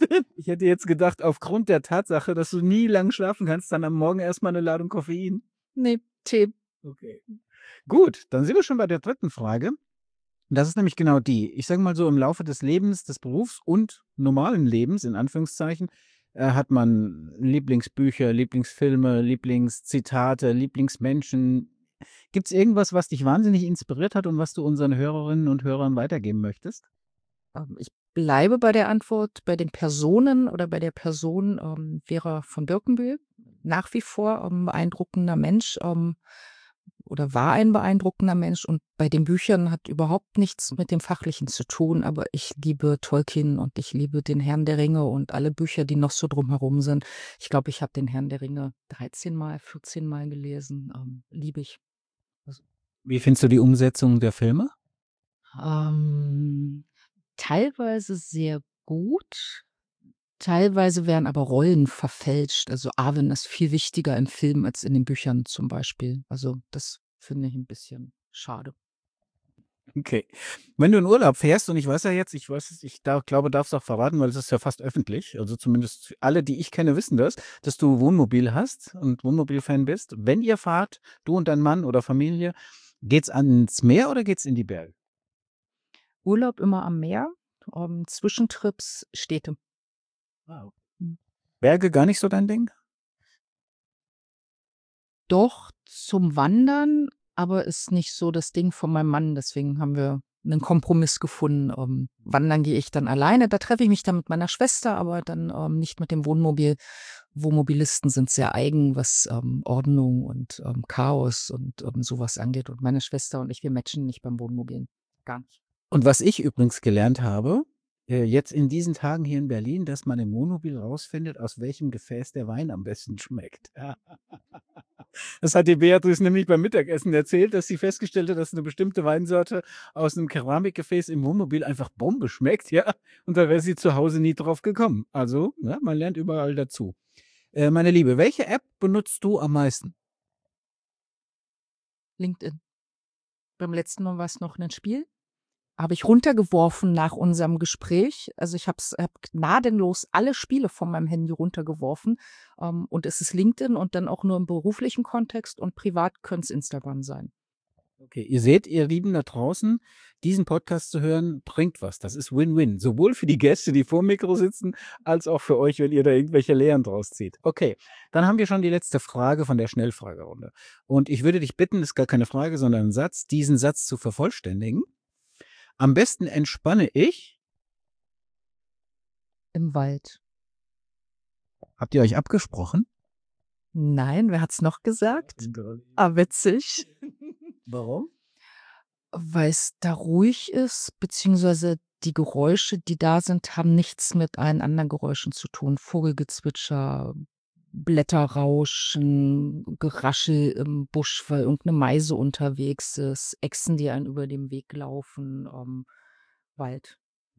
Ich hätte jetzt gedacht, aufgrund der Tatsache, dass du nie lang schlafen kannst, dann am Morgen erstmal eine Ladung Koffein. Nee, Tee. Okay. Gut, dann sind wir schon bei der dritten Frage. Das ist nämlich genau die. Ich sage mal so, im Laufe des Lebens, des Berufs und normalen Lebens, in Anführungszeichen, äh, hat man Lieblingsbücher, Lieblingsfilme, Lieblingszitate, Lieblingsmenschen. Gibt es irgendwas, was dich wahnsinnig inspiriert hat und was du unseren Hörerinnen und Hörern weitergeben möchtest? Ähm, ich bleibe bei der Antwort, bei den Personen oder bei der Person ähm, Vera von Birkenbühl. Nach wie vor ähm, beeindruckender Mensch ähm, oder war ein beeindruckender Mensch. Und bei den Büchern hat überhaupt nichts mit dem Fachlichen zu tun. Aber ich liebe Tolkien und ich liebe den Herrn der Ringe und alle Bücher, die noch so drumherum sind. Ich glaube, ich habe den Herrn der Ringe dreizehn Mal, vierzehn Mal gelesen. Ähm, liebe ich. Wie findest du die Umsetzung der Filme? Ähm, teilweise sehr gut. Teilweise werden aber Rollen verfälscht. Also Arwen ist viel wichtiger im Film als in den Büchern zum Beispiel. Also das finde ich ein bisschen schade. Okay. Wenn du in Urlaub fährst, und ich weiß ja jetzt, ich weiß es, ich da, glaube, darfst auch verraten, weil es ist ja fast öffentlich, also zumindest alle, die ich kenne, wissen das, dass du Wohnmobil hast und Wohnmobilfan bist. Wenn ihr fahrt, du und dein Mann oder Familie, geht's ans Meer oder geht's in die Berge? Urlaub immer am Meer, ähm, Zwischentrips Städte. Wow. Hm. Berge gar nicht so dein Ding? Doch zum Wandern, aber ist nicht so das Ding von meinem Mann. Deswegen haben wir einen Kompromiss gefunden. Ähm, wandern gehe ich dann alleine. Da treffe ich mich dann mit meiner Schwester, aber dann ähm, nicht mit dem Wohnmobil. Wohnmobilisten sind sehr eigen, was ähm, Ordnung und ähm, Chaos und ähm, sowas angeht. Und meine Schwester und ich, wir matchen nicht beim Wohnmobil. Gar nicht. Und was ich übrigens gelernt habe, äh, jetzt in diesen Tagen hier in Berlin, dass man im Wohnmobil rausfindet, aus welchem Gefäß der Wein am besten schmeckt. Das hat die Beatrice nämlich beim Mittagessen erzählt, dass sie festgestellt hat, dass eine bestimmte Weinsorte aus einem Keramikgefäß im Wohnmobil einfach Bombe schmeckt, ja. Und da wäre sie zu Hause nie drauf gekommen. Also, ja, man lernt überall dazu. Äh, meine Liebe, welche App benutzt du am meisten? LinkedIn. Beim letzten Mal war es noch ein Spiel. Habe ich runtergeworfen nach unserem Gespräch. Also ich habe hab gnadenlos alle Spiele von meinem Handy runtergeworfen. Ähm, und es ist LinkedIn und dann auch nur im beruflichen Kontext und privat könnte es Instagram sein. Okay, ihr seht, ihr Lieben da draußen, diesen Podcast zu hören, bringt was. Das ist Win-Win. Sowohl für die Gäste, die vor dem Mikro sitzen, als auch für euch, wenn ihr da irgendwelche Lehren draus zieht. Okay, dann haben wir schon die letzte Frage von der Schnellfragerunde. Und ich würde dich bitten, das ist gar keine Frage, sondern ein Satz, diesen Satz zu vervollständigen. Am besten entspanne ich. Im Wald. Habt ihr euch abgesprochen? Nein, wer hat's noch gesagt? Ah, witzig. Warum? Weil es da ruhig ist, beziehungsweise die Geräusche, die da sind, haben nichts mit allen anderen Geräuschen zu tun. Vogelgezwitscher, Blätterrauschen, Geraschel im Busch, weil irgendeine Meise unterwegs ist, Echsen, die einen über den Weg laufen, ähm, Wald.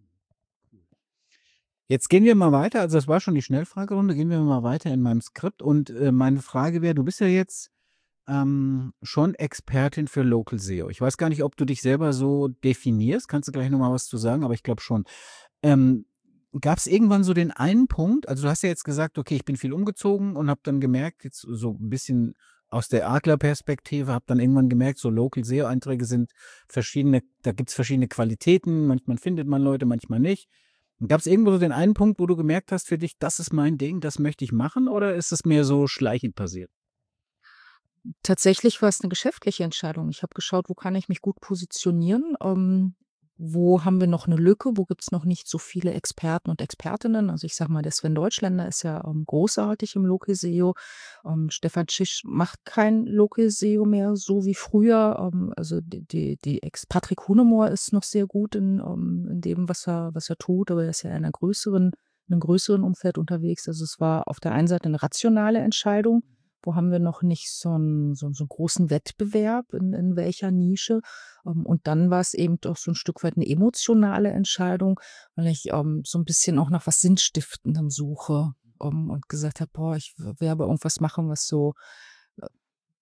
Jetzt gehen wir mal weiter. Also das war schon die Schnellfragerunde. Gehen wir mal weiter in meinem Skript. Und äh, meine Frage wäre, du bist ja jetzt ähm, schon Expertin für Local S E O. Ich weiß gar nicht, ob du dich selber so definierst. Kannst du gleich nochmal was zu sagen, aber ich glaube schon. Ähm, Gab es irgendwann so den einen Punkt, also du hast ja jetzt gesagt, okay, ich bin viel umgezogen und habe dann gemerkt, jetzt so ein bisschen aus der Adlerperspektive, habe dann irgendwann gemerkt, so Local S E O-Einträge sind verschiedene, da gibt es verschiedene Qualitäten, manchmal findet man Leute, manchmal nicht. Gab es irgendwo so den einen Punkt, wo du gemerkt hast für dich, das ist mein Ding, das möchte ich machen, oder ist es mehr so schleichend passiert? Tatsächlich war es eine geschäftliche Entscheidung. Ich habe geschaut, wo kann ich mich gut positionieren, ähm, wo haben wir noch eine Lücke, wo gibt's noch nicht so viele Experten und Expertinnen. Also, ich sage mal, der Sven Deutschländer ist ja, ähm, großartig im Local S E O. Ähm, Stefan Tschisch macht kein Local S E O mehr so wie früher. Ähm, also, die die die Ex Patrick Hunemohr ist noch sehr gut in ähm, in dem, was er was er tut, aber er ist ja in einer größeren in 'nem größeren Umfeld unterwegs. Also, es war auf der einen Seite eine rationale Entscheidung. Wo haben wir noch nicht so 'n so 'n so 'n großen Wettbewerb, in in welcher Nische? Ähm, und dann war es eben doch so ein Stück weit eine emotionale Entscheidung, weil ich, ähm, so ein bisschen auch nach was Sinnstiftendem suche, ähm, und gesagt habe: „Boah, ich w will aber irgendwas machen, was so, äh,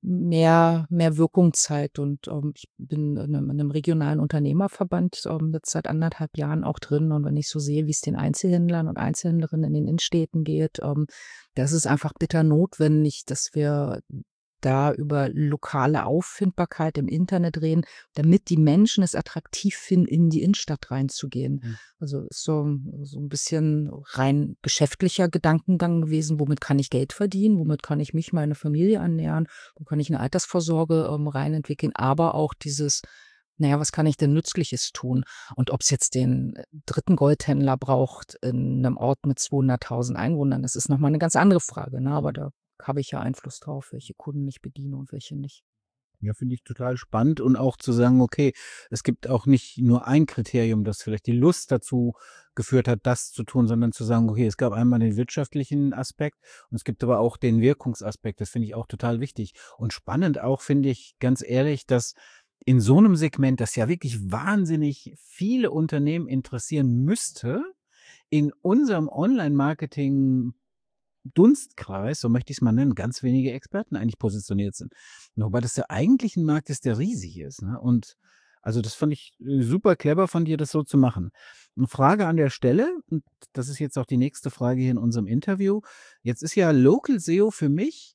mehr, mehr Wirkung zeigt. Und ähm, ich bin in einem, in einem regionalen Unternehmerverband ähm, jetzt seit anderthalb Jahren auch drin. Und wenn ich so sehe, wie es den Einzelhändlern und Einzelhändlerinnen in den Innenstädten geht, ähm, das ist einfach bitter notwendig, dass wir da über lokale Auffindbarkeit im Internet reden, damit die Menschen es attraktiv finden, in die Innenstadt reinzugehen. Mhm. Also ist so, so ein bisschen rein geschäftlicher Gedankengang gewesen, womit kann ich Geld verdienen, womit kann ich mich, meine Familie ernähren, wo kann ich eine Altersvorsorge ähm, reinentwickeln, aber auch dieses, naja, was kann ich denn Nützliches tun? Und ob es jetzt den äh, dritten Goldhändler braucht in einem Ort mit zweihunderttausend Einwohnern, das ist nochmal eine ganz andere Frage, ne? Aber da habe ich ja Einfluss drauf, welche Kunden ich bediene und welche nicht. Ja, finde ich total spannend und auch zu sagen, okay, es gibt auch nicht nur ein Kriterium, das vielleicht die Lust dazu geführt hat, das zu tun, sondern zu sagen, okay, es gab einmal den wirtschaftlichen Aspekt und es gibt aber auch den Wirkungsaspekt. Das finde ich auch total wichtig. Und spannend auch, finde ich, ganz ehrlich, dass in so einem Segment, das ja wirklich wahnsinnig viele Unternehmen interessieren müsste, in unserem Online-Marketing Dunstkreis, so möchte ich es mal nennen, ganz wenige Experten eigentlich positioniert sind. Wobei das ja eigentlich ein Markt ist, der riesig ist. Ne? Und also das fand ich äh, super clever von dir, das so zu machen. Eine Frage an der Stelle, und das ist jetzt auch die nächste Frage hier in unserem Interview. Jetzt ist ja Local S E O für mich,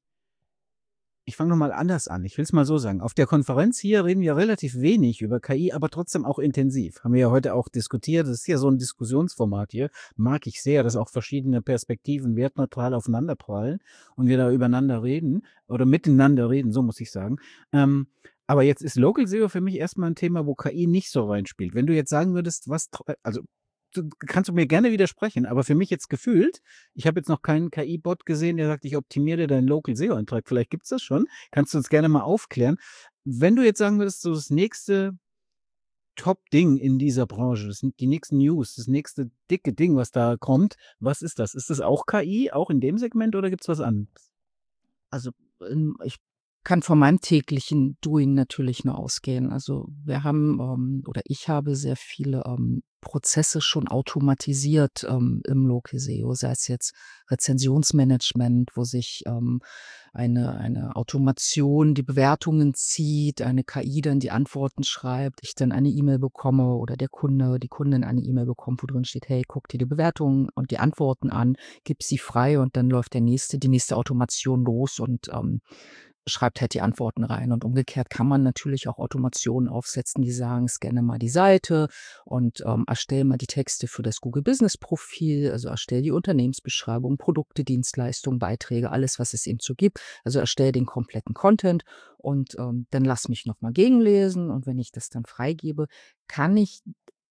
ich fange nochmal anders an. Ich will es mal so sagen. Auf der Konferenz hier reden wir relativ wenig über K I, aber trotzdem auch intensiv. Haben wir ja heute auch diskutiert. Das ist ja so ein Diskussionsformat hier. Mag ich sehr, dass auch verschiedene Perspektiven wertneutral aufeinanderprallen und wir da übereinander reden oder miteinander reden, so muss ich sagen. Ähm, aber jetzt ist Local S E O für mich erstmal ein Thema, wo K I nicht so reinspielt. Wenn du jetzt sagen würdest, was, tr- also du, kannst du mir gerne widersprechen, aber für mich jetzt gefühlt, ich habe jetzt noch keinen K I-Bot gesehen, der sagt, ich optimiere deinen Local S E O-Eintrag. Vielleicht gibt es das schon. Kannst du uns gerne mal aufklären. Wenn du jetzt sagen würdest, so das nächste Top-Ding in dieser Branche, das sind die nächsten News, das nächste dicke Ding, was da kommt, was ist das? Ist das auch K I, auch in dem Segment oder gibt es was anderes? Also ähm, ich kann von meinem täglichen Doing natürlich nur ausgehen. Also wir haben ähm, oder ich habe sehr viele ähm, Prozesse schon automatisiert ähm, im Local S E O, sei es jetzt Rezensionsmanagement, wo sich ähm, eine, eine Automation die Bewertungen zieht, eine K I dann die Antworten schreibt, ich dann eine E-Mail bekomme oder der Kunde, die Kundin eine E-Mail bekommt, wo drin steht, hey, guck dir die Bewertungen und die Antworten an, gib sie frei und dann läuft der nächste, die nächste Automation los und ähm, schreibt halt die Antworten rein. Und umgekehrt kann man natürlich auch Automationen aufsetzen, die sagen, scanne mal die Seite und ähm, erstelle mal die Texte für das Google Business Profil, also erstelle die Unternehmensbeschreibung, Produkte, Dienstleistungen, Beiträge, alles, was es eben so gibt. Also erstelle den kompletten Content und ähm, dann lass mich nochmal gegenlesen und wenn ich das dann freigebe, kann ich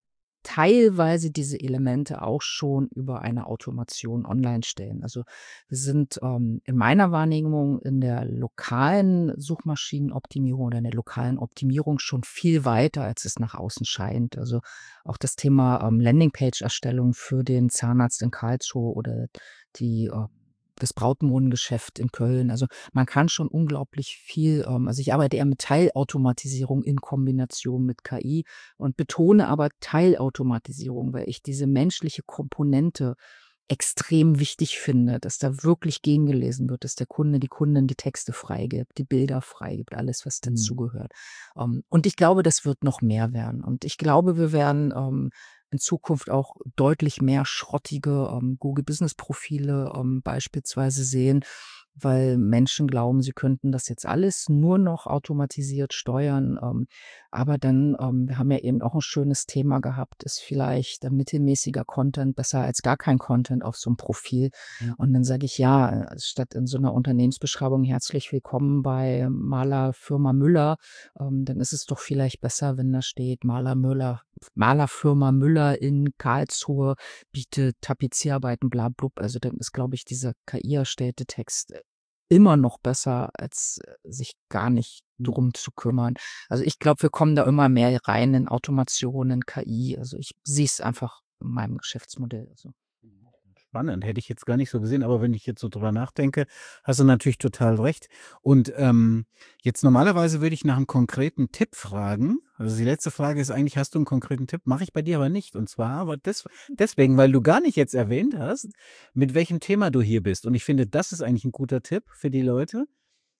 teilweise diese Elemente auch schon über eine Automation online stellen. Also wir sind ähm, in meiner Wahrnehmung in der lokalen Suchmaschinenoptimierung oder in der lokalen Optimierung schon viel weiter, als es nach außen scheint. Also auch das Thema ähm, Landingpage-Erstellung für den Zahnarzt in Karlsruhe oder die äh, das Brautmodengeschäft in Köln. Also man kann schon unglaublich viel, ähm, also ich arbeite eher mit Teilautomatisierung in Kombination mit K I und betone aber Teilautomatisierung, weil ich diese menschliche Komponente extrem wichtig finde, dass da wirklich gegengelesen wird, dass der Kunde, die Kundin die Texte freigibt, die Bilder freigibt, alles, was Mhm. dazugehört. Ähm, und ich glaube, das wird noch mehr werden. Und ich glaube, wir werden ähm, in Zukunft auch deutlich mehr schrottige ähm, Google Business Profile ähm, beispielsweise sehen, weil Menschen glauben, sie könnten das jetzt alles nur noch automatisiert steuern. Ähm, aber dann, ähm, wir haben ja eben auch ein schönes Thema gehabt, ist vielleicht äh, mittelmäßiger Content besser als gar kein Content auf so einem Profil. Ja. Und dann sage ich, ja, äh, statt in so einer Unternehmensbeschreibung herzlich willkommen bei Malerfirma Müller, ähm, dann ist es doch vielleicht besser, wenn da steht Maler Müller, Malerfirma Müller in Karlsruhe bietet Tapezierarbeiten, bla blub. Also dann ist, glaube ich, dieser K I erstellte Text äh, immer noch besser, als äh, sich gar nicht Mhm. drum zu kümmern. Also ich glaube, wir kommen da immer mehr rein in Automationen, K I. Also ich sehe es einfach in meinem Geschäftsmodell. Also. Spannend, hätte ich jetzt gar nicht so gesehen, aber wenn ich jetzt so drüber nachdenke, hast du natürlich total recht. Und ähm, jetzt normalerweise würde ich nach einem konkreten Tipp fragen. Also die letzte Frage ist eigentlich, hast du einen konkreten Tipp? Mache ich bei dir aber nicht. Und zwar aber des, deswegen, weil du gar nicht jetzt erwähnt hast, mit welchem Thema du hier bist. Und ich finde, das ist eigentlich ein guter Tipp für die Leute.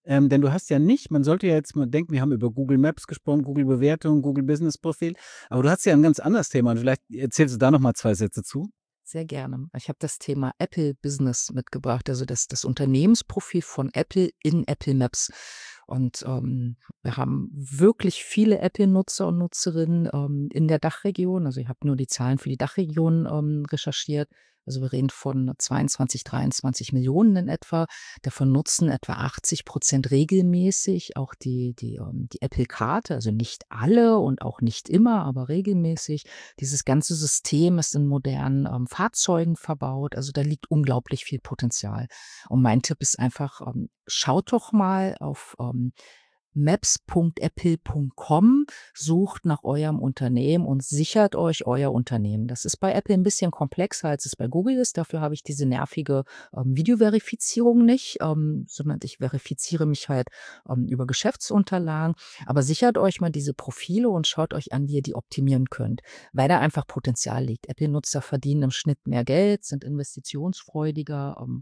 Ähm, denn du hast ja nicht, man sollte ja jetzt mal denken, wir haben über Google Maps gesprochen, Google Bewertung, Google Business Profil, aber du hast ja ein ganz anderes Thema und vielleicht erzählst du da noch mal zwei Sätze zu. Sehr gerne. Ich habe das Thema Apple Business mitgebracht, also das, das Unternehmensprofil von Apple in Apple Maps. Und ähm, wir haben wirklich viele Apple-Nutzer und Nutzerinnen ähm, in der Dachregion. Also ich habe nur die Zahlen für die Dachregion ähm, recherchiert. Also wir reden von zweiundzwanzig, dreiundzwanzig Millionen in etwa. Davon nutzen etwa achtzig Prozent regelmäßig auch die, die, ähm, die Apple-Karte. Also nicht alle und auch nicht immer, aber regelmäßig. Dieses ganze System ist in modernen ähm, Fahrzeugen verbaut. Also da liegt unglaublich viel Potenzial. Und mein Tipp ist einfach, ähm, schaut doch mal auf ähm, maps punkt apple punkt com, sucht nach eurem Unternehmen und sichert euch euer Unternehmen. Das ist bei Apple ein bisschen komplexer, als es bei Google ist. Dafür habe ich diese nervige ähm, Videoverifizierung nicht, ähm, sondern ich verifiziere mich halt ähm, über Geschäftsunterlagen. Aber sichert euch mal diese Profile und schaut euch an, wie ihr die optimieren könnt, weil da einfach Potenzial liegt. Apple-Nutzer verdienen im Schnitt mehr Geld, sind investitionsfreudiger, ähm,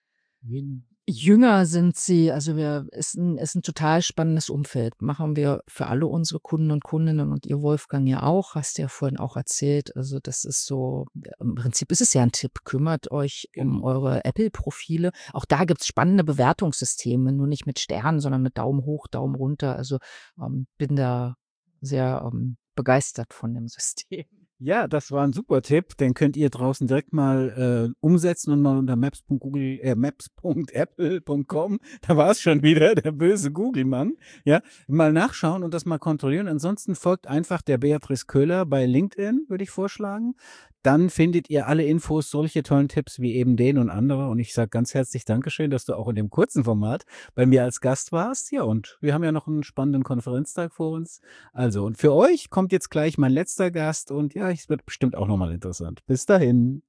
jünger sind sie. Also wir, ist ein, ist ein total spannendes Umfeld. Machen wir für alle unsere Kunden und Kundinnen und ihr, Wolfgang, ja auch. Hast du ja vorhin auch erzählt. Also das ist so, im Prinzip ist es ja ein Tipp. Kümmert euch um Genau. eure Apple-Profile. Auch da gibt's spannende Bewertungssysteme, nur nicht mit Sternen, sondern mit Daumen hoch, Daumen runter. Also ähm, bin da sehr ähm, begeistert von dem System. Ja, das war ein super Tipp. Den könnt ihr draußen direkt mal äh, umsetzen und mal unter maps punkt google, äh, maps punkt apple punkt com, da war es schon wieder, der böse Google-Mann, ja, mal nachschauen und das mal kontrollieren. Ansonsten folgt einfach der Beatrice Köhler bei LinkedIn, würde ich vorschlagen. Dann findet ihr alle Infos, solche tollen Tipps wie eben den und andere. Und ich sage ganz herzlich Dankeschön, dass du auch in dem kurzen Format bei mir als Gast warst. Ja, und wir haben ja noch einen spannenden Konferenztag vor uns. Also, und für euch kommt jetzt gleich mein letzter Gast und ja, es wird bestimmt auch nochmal interessant. Bis dahin.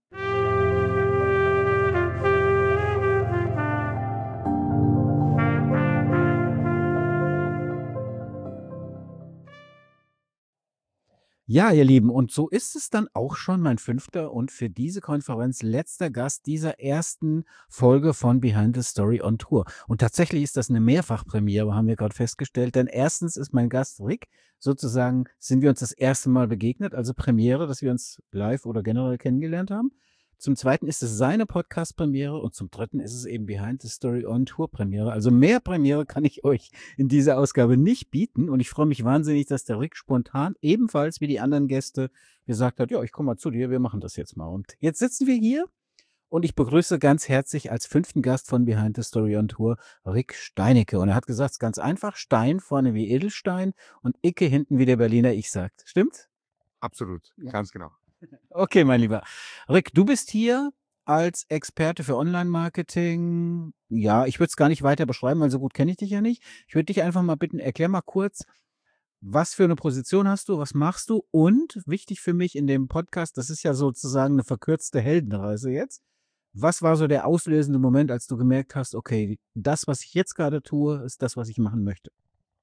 Ja, ihr Lieben, und so ist es dann auch schon mein fünfter und für diese Konferenz letzter Gast dieser ersten Folge von Behind the Story on Tour. Und tatsächlich ist das eine Mehrfachpremiere, haben wir gerade festgestellt, denn erstens ist mein Gast Rick, sozusagen sind wir uns das erste Mal begegnet, also Premiere, dass wir uns live oder generell kennengelernt haben. Zum Zweiten ist es seine Podcast-Premiere und zum Dritten ist es eben Behind the Story on Tour Premiere. Also mehr Premiere kann ich euch in dieser Ausgabe nicht bieten und ich freue mich wahnsinnig, dass der Rick spontan ebenfalls wie die anderen Gäste gesagt hat, ja, ich komme mal zu dir, wir machen das jetzt mal. Und jetzt sitzen wir hier und ich begrüße ganz herzlich als fünften Gast von Behind the Story on Tour Rick Steinecke. Und er hat gesagt, es ist ganz einfach, Stein vorne wie Edelstein und Icke hinten wie der Berliner Ich sagt. Stimmt? Absolut, Ja. ganz genau. Okay, mein Lieber. Rick, du bist hier als Experte für Online-Marketing. Ja, ich würde es gar nicht weiter beschreiben, weil so gut kenne ich dich ja nicht. Ich würde dich einfach mal bitten, erklär mal kurz, was für eine Position hast du, was machst du? Und wichtig für mich in dem Podcast, das ist ja sozusagen eine verkürzte Heldenreise jetzt. Was war so der auslösende Moment, als du gemerkt hast, okay, das, was ich jetzt gerade tue, ist das, was ich machen möchte?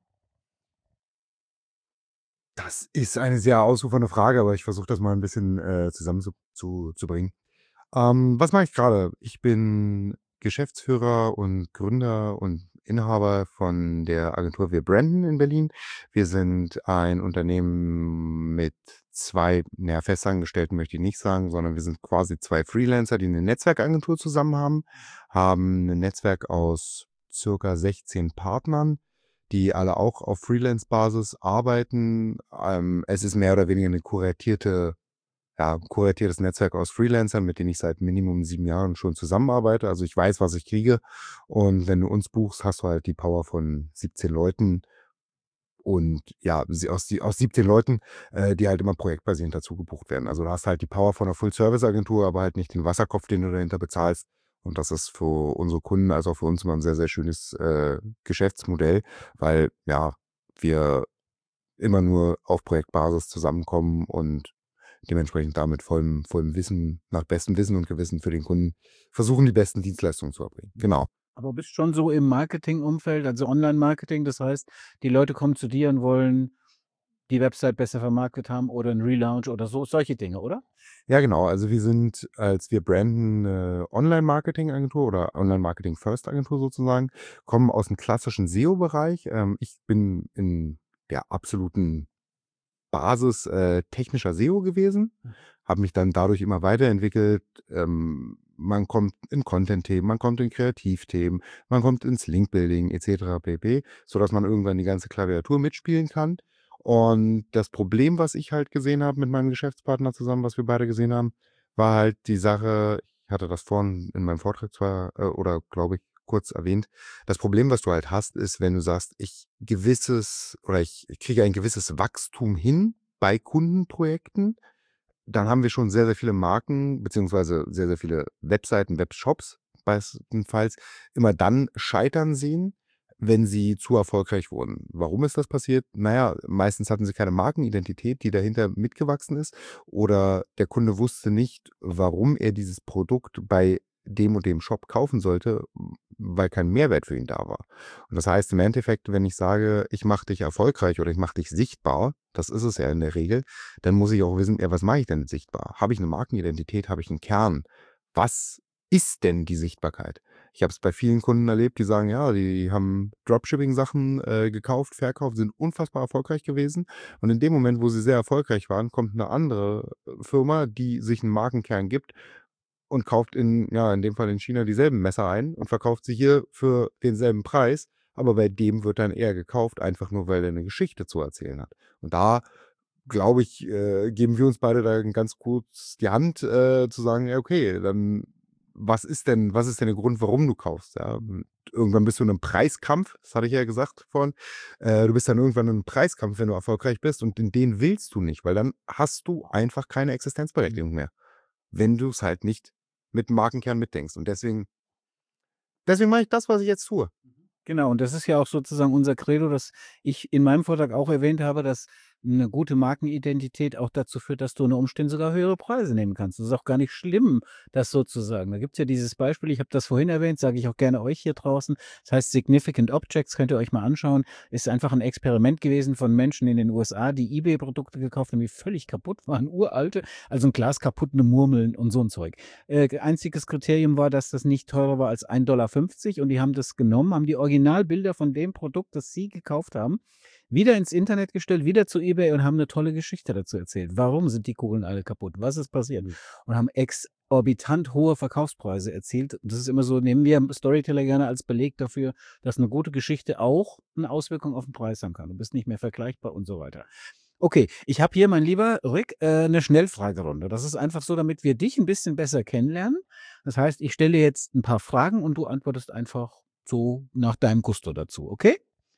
Das ist eine sehr ausufernde Frage, aber ich versuche das mal ein bisschen äh, zusammen zu, zu, zu bringen. Ähm, was mache ich gerade? Ich bin Geschäftsführer und Gründer und Inhaber von der Agentur Wir Branden in Berlin. Wir sind ein Unternehmen mit zwei, naja, Festangestellten möchte ich nicht sagen, sondern wir sind quasi zwei Freelancer, die eine Netzwerkagentur zusammen haben, haben ein Netzwerk aus circa sechzehn Partnern, die alle auch auf Freelance-Basis arbeiten. Ähm, es ist mehr oder weniger eine kuratierte, ja, kuratiertes Netzwerk aus Freelancern, mit denen ich seit Minimum sieben Jahren schon zusammenarbeite. Also ich weiß, was ich kriege. Und wenn du uns buchst, hast du halt die Power von siebzehn Leuten. Und ja, sie- aus, die, aus siebzehn Leuten, äh, die halt immer projektbasierend dazu gebucht werden. Also du hast halt die Power von einer Full-Service-Agentur, aber halt nicht den Wasserkopf, den du dahinter bezahlst. Und das ist für unsere Kunden, also auch für uns immer ein sehr, sehr schönes äh, Geschäftsmodell, weil ja, wir immer nur auf Projektbasis zusammenkommen und dementsprechend damit vollem, vollem Wissen, nach bestem Wissen und Gewissen für den Kunden versuchen, die besten Dienstleistungen zu erbringen. Genau. Aber bist schon so im Marketing-Umfeld, also Online-Marketing, das heißt, die Leute kommen zu dir und wollen die Website besser vermarktet haben oder 'n Relaunch oder so, solche Dinge, oder? Ja, genau. Also, wir sind als wir branden 'ne Online-Marketing-Agentur oder Online-Marketing-First-Agentur sozusagen, kommen aus'm klassischen S E O-Bereich. Ähm, ich bin in der absoluten Basis, äh, technischer S E O gewesen, habe mich dann dadurch immer weiterentwickelt. Ähm, man kommt in Content-Themen, man kommt in Kreativthemen, man kommt ins Link-Building et cetera pp., sodass man irgendwann die ganze Klaviatur mitspielen kann. Und das Problem, was ich halt gesehen habe mit meinem Geschäftspartner zusammen, was wir beide gesehen haben, war halt die Sache ich hatte das vorhin in meinem Vortrag zwar, äh, oder glaube ich, kurz erwähnt. Das Problem, was du halt hast, ist, wenn du sagst: „Ich gewisses oder ich ich kriege ein gewisses Wachstum hin bei Kundenprojekten“, dann haben wir schon sehr, sehr viele Marken beziehungsweise sehr, sehr viele Webseiten, Webshops bestenfalls immer dann scheitern sehen, wenn sie zu erfolgreich wurden. Warum ist das passiert? Na ja, meistens hatten sie keine Markenidentität, die dahinter mitgewachsen ist, oder der Kunde wusste nicht, warum er dieses Produkt bei dem und dem Shop kaufen sollte, weil kein Mehrwert für ihn da war. Und das heißt im Endeffekt, wenn ich sage: „Ich mache dich erfolgreich oder ich mache dich sichtbar“, das ist es ja in der Regel, dann muss ich auch wissen: „Ja, was mache ich denn sichtbar? Habe ich 'ne Markenidentität? Habe ich 'n Kern? Was ist denn die Sichtbarkeit?“ Ich habe es bei vielen Kunden erlebt, die sagen, ja, die haben Dropshipping-Sachen, äh, gekauft, verkauft, sind unfassbar erfolgreich gewesen. Und in dem Moment, wo sie sehr erfolgreich waren, kommt 'ne andere, äh, Firma, die sich 'n Markenkern gibt und kauft in ja, in dem Fall in China dieselben Messer ein und verkauft sie hier für denselben Preis, aber bei dem wird dann eher gekauft, einfach nur, weil er 'ne Geschichte zu erzählen hat. Und da glaube ich, äh, geben wir uns beide da ganz kurz die Hand, äh, zu sagen: „Ja, okay, dann was ist denn was ist denn der Grund, warum du kaufst?“ Ja, und irgendwann bist du in 'nem Preiskampf, das hatte ich ja gesagt vorhin. Äh, du bist dann irgendwann in 'nem Preiskampf, wenn du erfolgreich bist und in den willst du nicht, weil dann hast du einfach keine Existenzberechtigung mehr, wenn du's halt nicht mit Markenkern mitdenkst. Und deswegen deswegen mache ich das, was ich jetzt tue. Genau, und das ist ja auch sozusagen unser Credo, das ich in meinem Vortrag auch erwähnt habe, dass 'ne gute Markenidentität auch dazu führt, dass du unter Umständen sogar höhere Preise nehmen kannst. Das ist auch gar nicht schlimm, das so zu sagen. Da gibt's ja dieses Beispiel, ich habe das vorhin erwähnt, sage ich auch gerne euch hier draußen. Das heißt Significant Objects, könnt ihr euch mal anschauen. Ist einfach 'n Experiment gewesen von Menschen in den U S A, die eBay-Produkte gekauft haben, die völlig kaputt waren, uralte, also 'n Glas kaputt, 'ne Murmeln und so 'n Zeug. Äh, einziges Kriterium war, dass das nicht teurer war als ein Dollar fünfzig und die haben das genommen, haben die Originalbilder von dem Produkt, das sie gekauft haben, wieder ins Internet gestellt, wieder zu eBay und haben 'ne tolle Geschichte dazu erzählt. Warum sind die Kugeln alle kaputt? Was ist passiert? Und haben exorbitant hohe Verkaufspreise erzielt. Das ist immer so nehmen wir Storyteller gerne als Beleg dafür, dass 'ne gute Geschichte auch 'ne Auswirkung auf 'n Preis haben kann. Du bist nicht mehr vergleichbar und so weiter. Okay, ich habe hier, mein lieber Rick, äh, 'ne Schnellfragerunde. Das ist einfach so, damit wir dich 'n bisschen besser kennenlernen. Das heißt, ich stelle dir jetzt 'n paar Fragen und du antwortest einfach so nach deinem Gusto dazu, okay?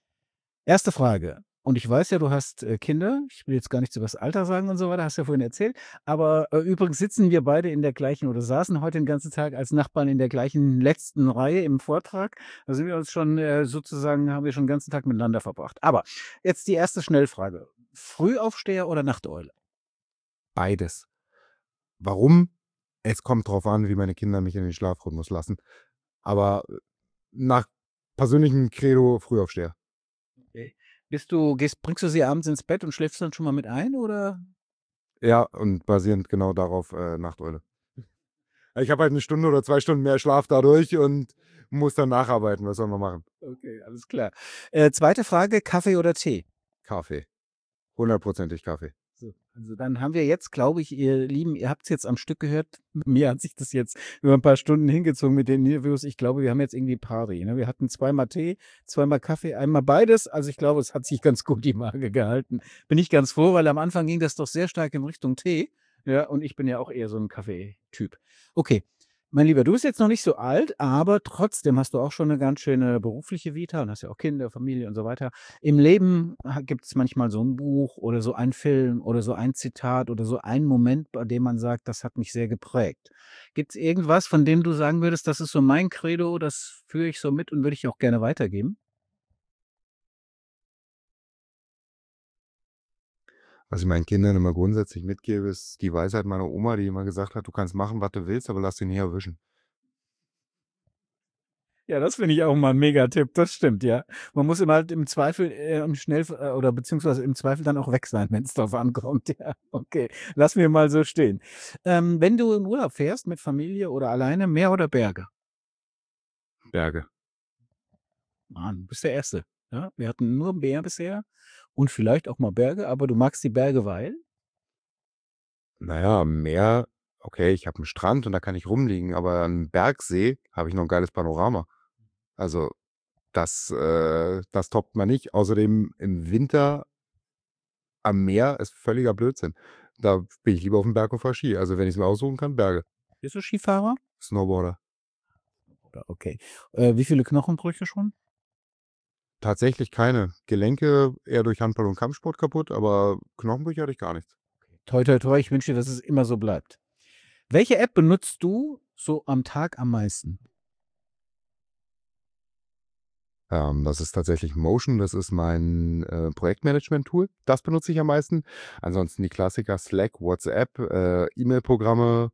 Erste Frage. Und ich weiß ja, du hast, äh, Kinder. Ich will jetzt gar nichts übers Alter sagen und so weiter, hast du ja vorhin erzählt. Aber, äh, übrigens sitzen wir beide in der gleichen oder saßen heute den ganzen Tag als Nachbarn in der gleichen letzten Reihe im Vortrag. Da sind wir uns schon, äh, sozusagen haben wir schon 'n ganzen Tag miteinander verbracht. Aber jetzt die erste Schnellfrage. Frühaufsteher oder Nachteule? Beides. Warum? Es kommt drauf an, wie meine Kinder mich in den Schlafrhythmus lassen. Aber, äh, nach persönlichem Credo Frühaufsteher. Okay. Bist du gehst bringst du sie abends ins Bett und schläfst dann schon mal mit ein, oder? Ja, und basierend genau darauf, äh, Nachteule. Ich habe halt 'ne Stunde oder zwei Stunden mehr Schlaf dadurch und muss dann nacharbeiten. Was soll man machen? Okay, alles klar. Äh, zweite Frage, Kaffee oder Tee? Kaffee. hundertprozentig Kaffee. So, also dann haben wir jetzt, glaube ich, ihr Lieben ihr habt's jetzt am Stück gehört. Mir hat sich das jetzt über 'n paar Stunden hingezogen mit den Interviews. Ich glaube, wir haben jetzt irgendwie Party, ne? Wir hatten zweimal Tee, zweimal Kaffee, einmal beides. Also, ich glaube, es hat sich ganz gut die Waage gehalten. Bin ich ganz froh, weil am Anfang ging das doch sehr stark in Richtung Tee, ja, und ich bin ja auch eher so 'n Kaffeetyp. Okay, mein Lieber, du bist jetzt noch nicht so alt, aber trotzdem hast du auch schon 'ne ganz schöne berufliche Vita und hast ja auch Kinder, Familie und so weiter. Im Leben ha gibt's manchmal so 'n Buch oder so einen Film oder so ein Zitat oder so einen Moment, bei dem man sagt: „Das hat mich sehr geprägt.“ Gibt's irgendwas, von dem du sagen würdest: „Das ist so mein Credo, das führe ich so mit und würde ich auch gerne weitergeben?“ Was ich meinen Kindern immer grundsätzlich mitgebe, ist die Weisheit meiner Oma, die immer gesagt hat: „Du kannst machen, was du willst, aber lass dich nicht erwischen.“ Ja, das finde ich auch mal ein Megatipp, das stimmt, ja. Man muss immer halt im Zweifel äh, im schnell äh, oder beziehungsweise im Zweifel dann auch weg sein, wenn es drauf ankommt. Ja, okay. Lassen wir mal so stehen. Ähm, wenn du in Urlaub fährst mit Familie oder alleine, Meer oder Berge? Berge. Mann, du bist der Erste. Ja, wir hatten nur Meer bisher und vielleicht auch mal Berge, aber du magst die Berge, weil? Naja, Meer, okay, ich habe einen Strand und da kann ich rumliegen, aber am Bergsee habe ich noch ein geiles Panorama. Also, das, äh das toppt man nicht. Außerdem im Winter am Meer ist völliger Blödsinn. Da bin ich lieber auf dem Berg und fahre Ski. Also, wenn ich's mir aussuchen kann, Berge. Bist du Skifahrer? Snowboarder. Oder okay. Äh, wie viele Knochenbrüche schon? Tatsächlich keine. Gelenke eher durch Handball und Kampfsport kaputt, aber Knochenbrüche hatte ich gar nichts. Toi, toi, toi, ich wünsche dir, dass es immer so bleibt. Welche App benutzt du so am Tag am meisten? Ähm, das ist tatsächlich Motion, das ist mein, äh, Projektmanagement-Tool. Das benutze ich am meisten. Ansonsten die Klassiker Slack, WhatsApp, äh, E-Mail-Programme.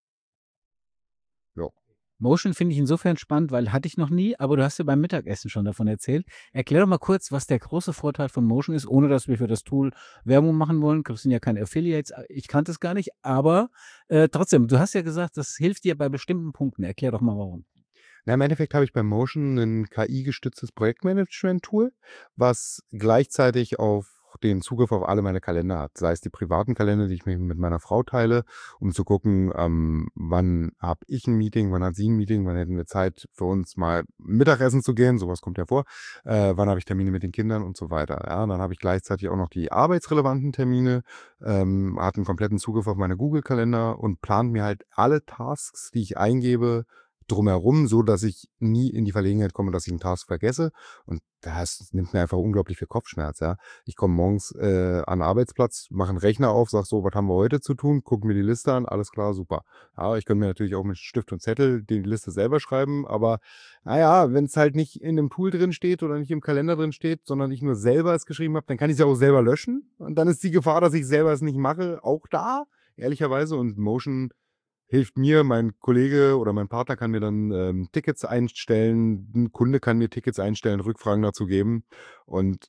Ja. Motion finde ich insofern spannend, weil hatte ich noch nie, aber du hast ja beim Mittagessen schon davon erzählt. Erklär doch mal kurz, was der große Vorteil von Motion ist, ohne dass wir für das Tool Werbung machen wollen. Das sind ja keine Affiliates, ich kannte es gar nicht, aber äh, trotzdem, du hast ja gesagt, das hilft dir bei bestimmten Punkten. Erklär doch mal warum. Na, im Endeffekt habe ich bei Motion ein K I-gestütztes Projektmanagement-Tool, was gleichzeitig auf den Zugriff auf alle meine Kalender hat. Sei es die privaten Kalender, die ich mir mit meiner Frau teile, um zu gucken, ähm, wann habe ich ein Meeting, wann hat sie ein Meeting, wann hätten wir Zeit für uns mal Mittagessen zu gehen, sowas kommt ja vor, äh, wann habe ich Termine mit den Kindern und so weiter. Ja, und dann habe ich gleichzeitig auch noch die arbeitsrelevanten Termine, ähm, hat einen kompletten Zugriff auf meine Google-Kalender und plant mir halt alle Tasks, die ich eingebe, drumherum, so dass ich nie in die Verlegenheit komme, dass ich einen Task vergesse. Und das nimmt mir einfach unglaublich viel Kopfschmerz, ja. Ich komme morgens äh, an 'n Arbeitsplatz, mache 'n Rechner auf, sage so: „Was haben wir heute zu tun?“ Gucke mir die Liste an, alles klar, super. Ja, ich könnte mir natürlich auch mit Stift und Zettel die Liste selber schreiben, aber na ja, wenn's halt nicht in 'nem Tool drin steht oder nicht im Kalender drin steht, sondern ich nur selber es geschrieben habe, dann kann ich's ja auch selber löschen. Und dann ist die Gefahr, dass ich selber es nicht mache, auch da, ehrlicherweise. Und Motion hilft mir, mein Kollege oder mein Partner kann mir dann, ähm, Tickets einstellen, 'n Kunde kann mir Tickets einstellen, Rückfragen dazu geben. Und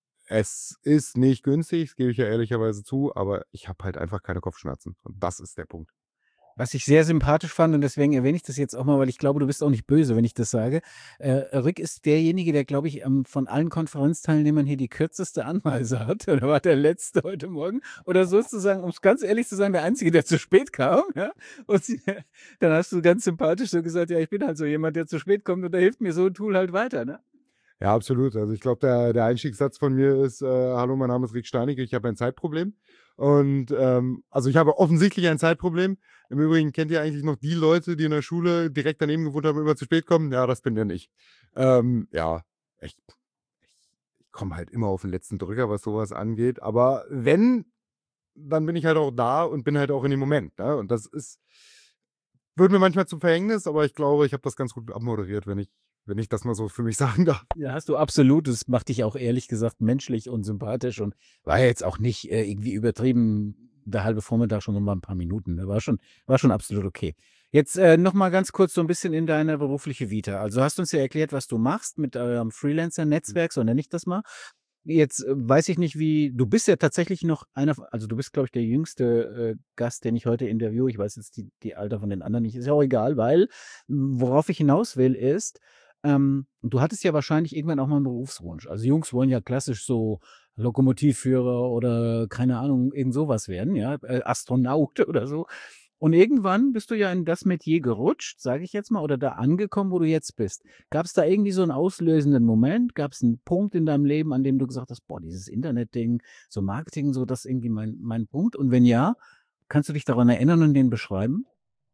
es ist nicht günstig, das gebe ich ja ehrlicherweise zu, aber ich habe halt einfach keine Kopfschmerzen. Und das ist der Punkt. Was ich sehr sympathisch fand und deswegen erwähne ich das jetzt auch mal, weil ich glaube, du bist auch nicht böse, wenn ich das sage. Äh, Rick ist derjenige, der, glaube ich, ähm, von allen Konferenzteilnehmern hier die kürzeste Anreise hat. Oder war der Letzte heute Morgen? Oder sozusagen, um es ganz ehrlich zu sagen, der Einzige, der zu spät kam. Ja? Und sie, dann hast du ganz sympathisch so gesagt, ja, ich bin halt so jemand, der zu spät kommt und da hilft mir so ein Tool halt weiter. Ne? Ja, absolut. Also ich glaube, der, der Einstiegssatz von mir ist, äh, hallo, mein Name ist Rick Steinecke, ich habe ein Zeitproblem. Und ähm, also ich habe offensichtlich ein Zeitproblem. Im Übrigen kennt ihr eigentlich noch die Leute, die in der Schule direkt daneben gewohnt haben, immer zu spät kommen? Ja, das bin ja nicht. Ähm, ja, ich, ich, ich komme halt immer auf den letzten Drücker, was sowas angeht. Aber wenn, dann bin ich halt auch da und bin halt auch in dem Moment. Ne? Und das ist, wird mir manchmal zum Verhängnis, aber ich glaube, ich habe das ganz gut abmoderiert, wenn ich, wenn ich das mal so für mich sagen darf. Ja, hast du absolut. Das macht dich auch ehrlich gesagt menschlich und sympathisch und war ja jetzt auch nicht äh, irgendwie übertrieben. Der halbe Vormittag schon nur mal ein paar Minuten. Ne? War schon, war schon absolut okay. Jetzt äh, noch mal ganz kurz so ein bisschen in deine berufliche Vita. Also hast du uns ja erklärt, was du machst mit eurem Freelancer-Netzwerk, so nenne ich das mal. Jetzt äh, weiß ich nicht, wie du bist ja tatsächlich noch einer, also du bist, glaube ich, der jüngste äh, Gast, den ich heute interviewe. Ich weiß jetzt die, die Alter von den anderen nicht, ist ja auch egal, weil m, worauf ich hinaus will, ist, ähm, du hattest ja wahrscheinlich irgendwann auch mal einen Berufswunsch. Also Jungs wollen ja klassisch so Lokomotivführer oder keine Ahnung, irgend sowas werden, ja, äh, Astronaut oder so. Und irgendwann bist du ja in das Metier gerutscht, sage ich jetzt mal, oder da angekommen, wo du jetzt bist. Gab es da irgendwie so einen auslösenden Moment? Gab es einen Punkt in deinem Leben, an dem du gesagt hast, boah, dieses Internetding, so Marketing, so das ist irgendwie mein, mein Punkt? Und wenn ja, kannst du dich daran erinnern und den beschreiben?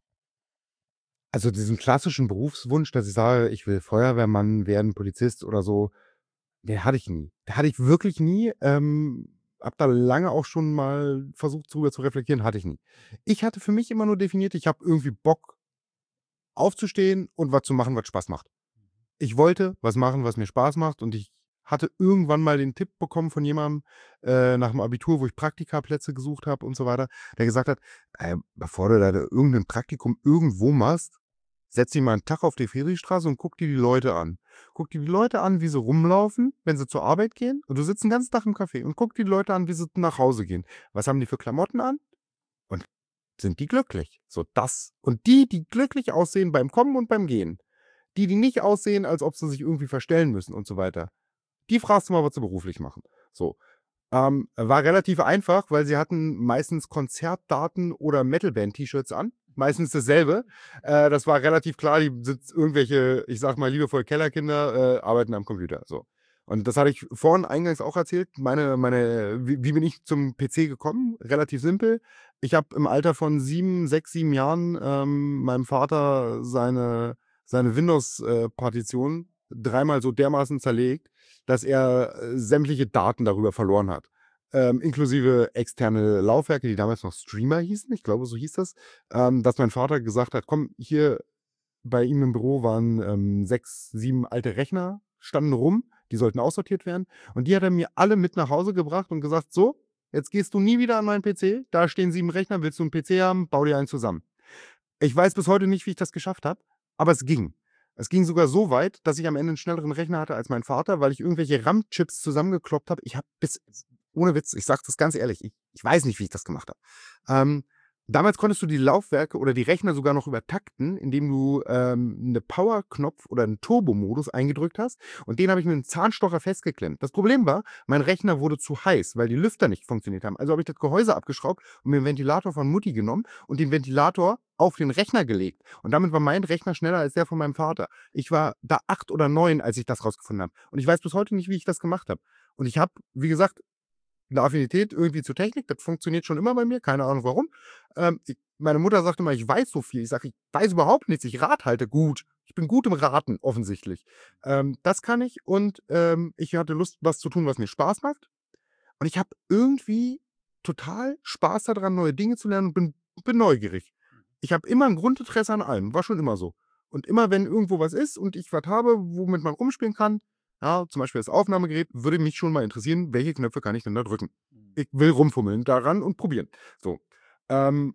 Also diesen klassischen Berufswunsch, dass ich sage, ich will Feuerwehrmann werden, Polizist oder so, den hatte ich nie. Den hatte ich wirklich nie. Ähm, habe da lange auch schon mal versucht, drüber zu reflektieren, hatte ich nie. Ich hatte für mich immer nur definiert, ich habe irgendwie Bock aufzustehen und was zu machen, was Spaß macht. Ich wollte was machen, was mir Spaß macht und ich hatte irgendwann mal den Tipp bekommen von jemandem äh, nach dem Abitur, wo ich Praktikaplätze gesucht habe und so weiter, der gesagt hat, äh, bevor du da irgendein Praktikum irgendwo machst, setz dich mal einen Tag auf die Friedrichstraße und guck dir die Leute an. Guck dir die Leute an, wie sie rumlaufen, wenn sie zur Arbeit gehen. Und du sitzt den ganzen Tag im Café und guck dir die Leute an, wie sie nach Hause gehen. Was haben die für Klamotten an? Und sind die glücklich? So das. Und die, die glücklich aussehen beim Kommen und beim Gehen. Die, die nicht aussehen, als ob sie sich irgendwie verstellen müssen und so weiter. Die fragst du mal, was sie beruflich machen. So. Ähm, war relativ einfach, weil sie hatten meistens Konzertdaten oder Metalband-T-Shirts an. Meistens dasselbe. Äh, das war relativ klar, die sind irgendwelche, ich sag mal, liebevoll Kellerkinder, äh, arbeiten am Computer. So. Und das hatte ich vorhin eingangs auch erzählt. Meine, meine, wie, wie bin ich zum P C gekommen? Relativ simpel. Ich habe im Alter von sieben, sechs, sieben Jahren ähm, meinem Vater seine, seine Windows-Partition dreimal so dermaßen zerlegt, dass er äh, sämtliche Daten darüber verloren hat. Ähm, inklusive externe Laufwerke, die damals noch Streamer hießen, ich glaube, so hieß das, ähm, dass mein Vater gesagt hat, komm, hier bei ihm im Büro waren ähm, sechs, sieben alte Rechner, standen rum, die sollten aussortiert werden. Und die hat er mir alle mit nach Hause gebracht und gesagt, so, jetzt gehst du nie wieder an meinen P C, da stehen sieben Rechner, willst du einen P C haben, bau dir einen zusammen. Ich weiß bis heute nicht, wie ich das geschafft habe, aber es ging. Es ging sogar so weit, dass ich am Ende einen schnelleren Rechner hatte als mein Vater, weil ich irgendwelche RAM-Chips zusammengekloppt habe. Ich habe bis, ohne Witz, ich sage das ganz ehrlich, ich, ich weiß nicht, wie ich das gemacht habe. Ähm, damals konntest du die Laufwerke oder die Rechner sogar noch übertakten, indem du ähm, eine Power-Knopf oder einen Turbo-Modus eingedrückt hast. Und den habe ich mit einem Zahnstocher festgeklemmt. Das Problem war, mein Rechner wurde zu heiß, weil die Lüfter nicht funktioniert haben. Also habe ich das Gehäuse abgeschraubt und mir einen Ventilator von Mutti genommen und den Ventilator auf den Rechner gelegt. Und damit war mein Rechner schneller als der von meinem Vater. Ich war da acht oder neun, als ich das rausgefunden habe. Und ich weiß bis heute nicht, wie ich das gemacht habe. Und ich habe, wie gesagt, eine Affinität irgendwie zur Technik. Das funktioniert schon immer bei mir. Keine Ahnung warum. Ähm, ich, meine Mutter sagt immer, ich weiß so viel. Ich sage, ich weiß überhaupt nichts. Ich rat halte gut. Ich bin gut im Raten, offensichtlich. Ähm, das kann ich. Und ähm, ich hatte Lust, was zu tun, was mir Spaß macht. Und ich habe irgendwie total Spaß daran, neue Dinge zu lernen und bin, bin neugierig. Ich habe immer ein Grundinteresse an allem, war schon immer so. Und immer, wenn irgendwo was ist und ich was habe, womit man rumspielen kann, ja, zum Beispiel das Aufnahmegerät, würde mich schon mal interessieren, welche Knöpfe kann ich denn da drücken? Ich will rumfummeln daran und probieren. So. Ähm,